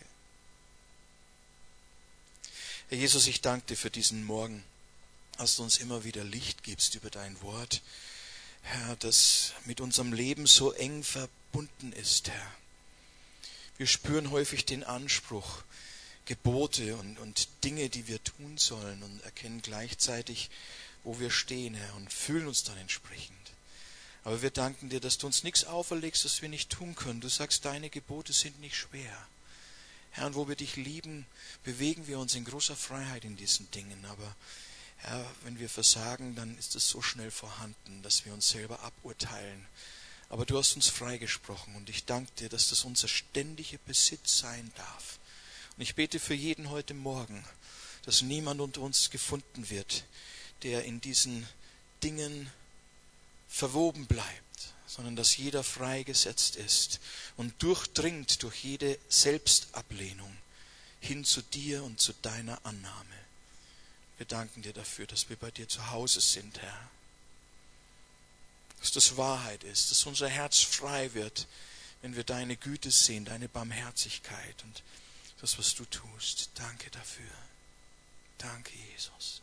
Herr Jesus, ich danke dir für diesen Morgen, dass du uns immer wieder Licht gibst über dein Wort. Herr, das mit unserem Leben so eng verbunden ist, Herr. Wir spüren häufig den Anspruch, Gebote und, und Dinge, die wir tun sollen, und erkennen gleichzeitig, wo wir stehen, Herr, und fühlen uns dann entsprechend. Aber wir danken dir, dass du uns nichts auferlegst, was wir nicht tun können. Du sagst, deine Gebote sind nicht schwer. Herr, und wo wir dich lieben, bewegen wir uns in großer Freiheit in diesen Dingen. Aber Herr, wenn wir versagen, dann ist es so schnell vorhanden, dass wir uns selber aburteilen. Aber du hast uns freigesprochen, und ich danke dir, dass das unser ständiger Besitz sein darf. Und ich bete für jeden heute Morgen, dass niemand unter uns gefunden wird, der in diesen Dingen verwoben bleibt, sondern dass jeder freigesetzt ist und durchdringt durch jede Selbstablehnung hin zu dir und zu deiner Annahme. Wir danken dir dafür, dass wir bei dir zu Hause sind, Herr. Dass das Wahrheit ist, dass unser Herz frei wird, wenn wir deine Güte sehen, deine Barmherzigkeit und das, was du tust. Danke dafür. Danke, Jesus.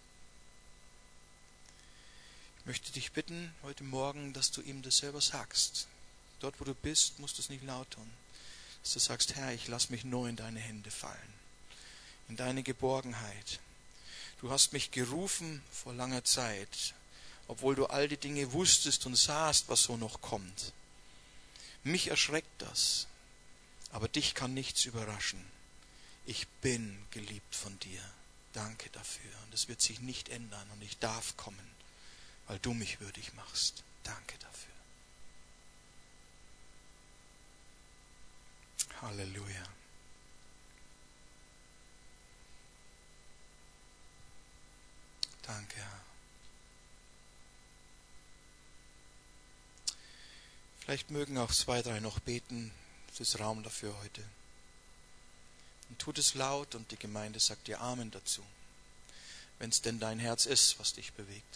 Ich möchte dich bitten heute Morgen, dass du ihm das selber sagst. Dort, wo du bist, musst du es nicht laut tun. Dass du sagst, Herr, ich lass mich neu in deine Hände fallen. In deine Geborgenheit. Du hast mich gerufen vor langer Zeit, obwohl du all die Dinge wusstest und sahst, was so noch kommt. Mich erschreckt das, aber dich kann nichts überraschen. Ich bin geliebt von dir. Danke dafür. Und es wird sich nicht ändern und ich darf kommen, weil du mich würdig machst. Danke dafür. Halleluja. Danke, Herr. Vielleicht mögen auch zwei, drei noch beten. Es ist Raum dafür heute. Und tut es laut und die Gemeinde sagt dir Amen dazu. Wenn es denn dein Herz ist, was dich bewegt.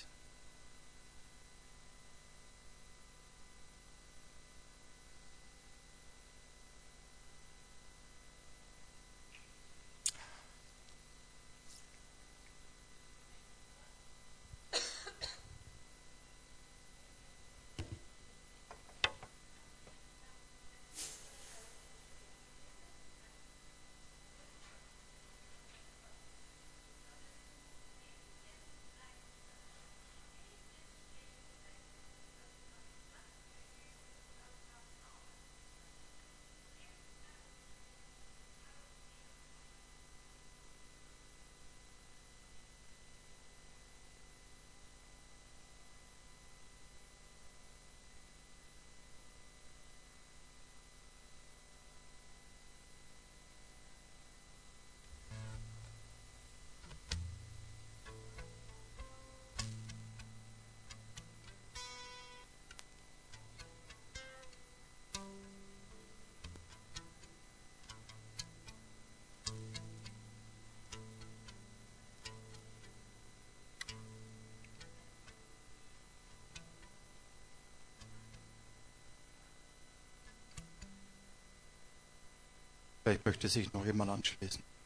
Vielleicht möchte sich noch jemand anschließen.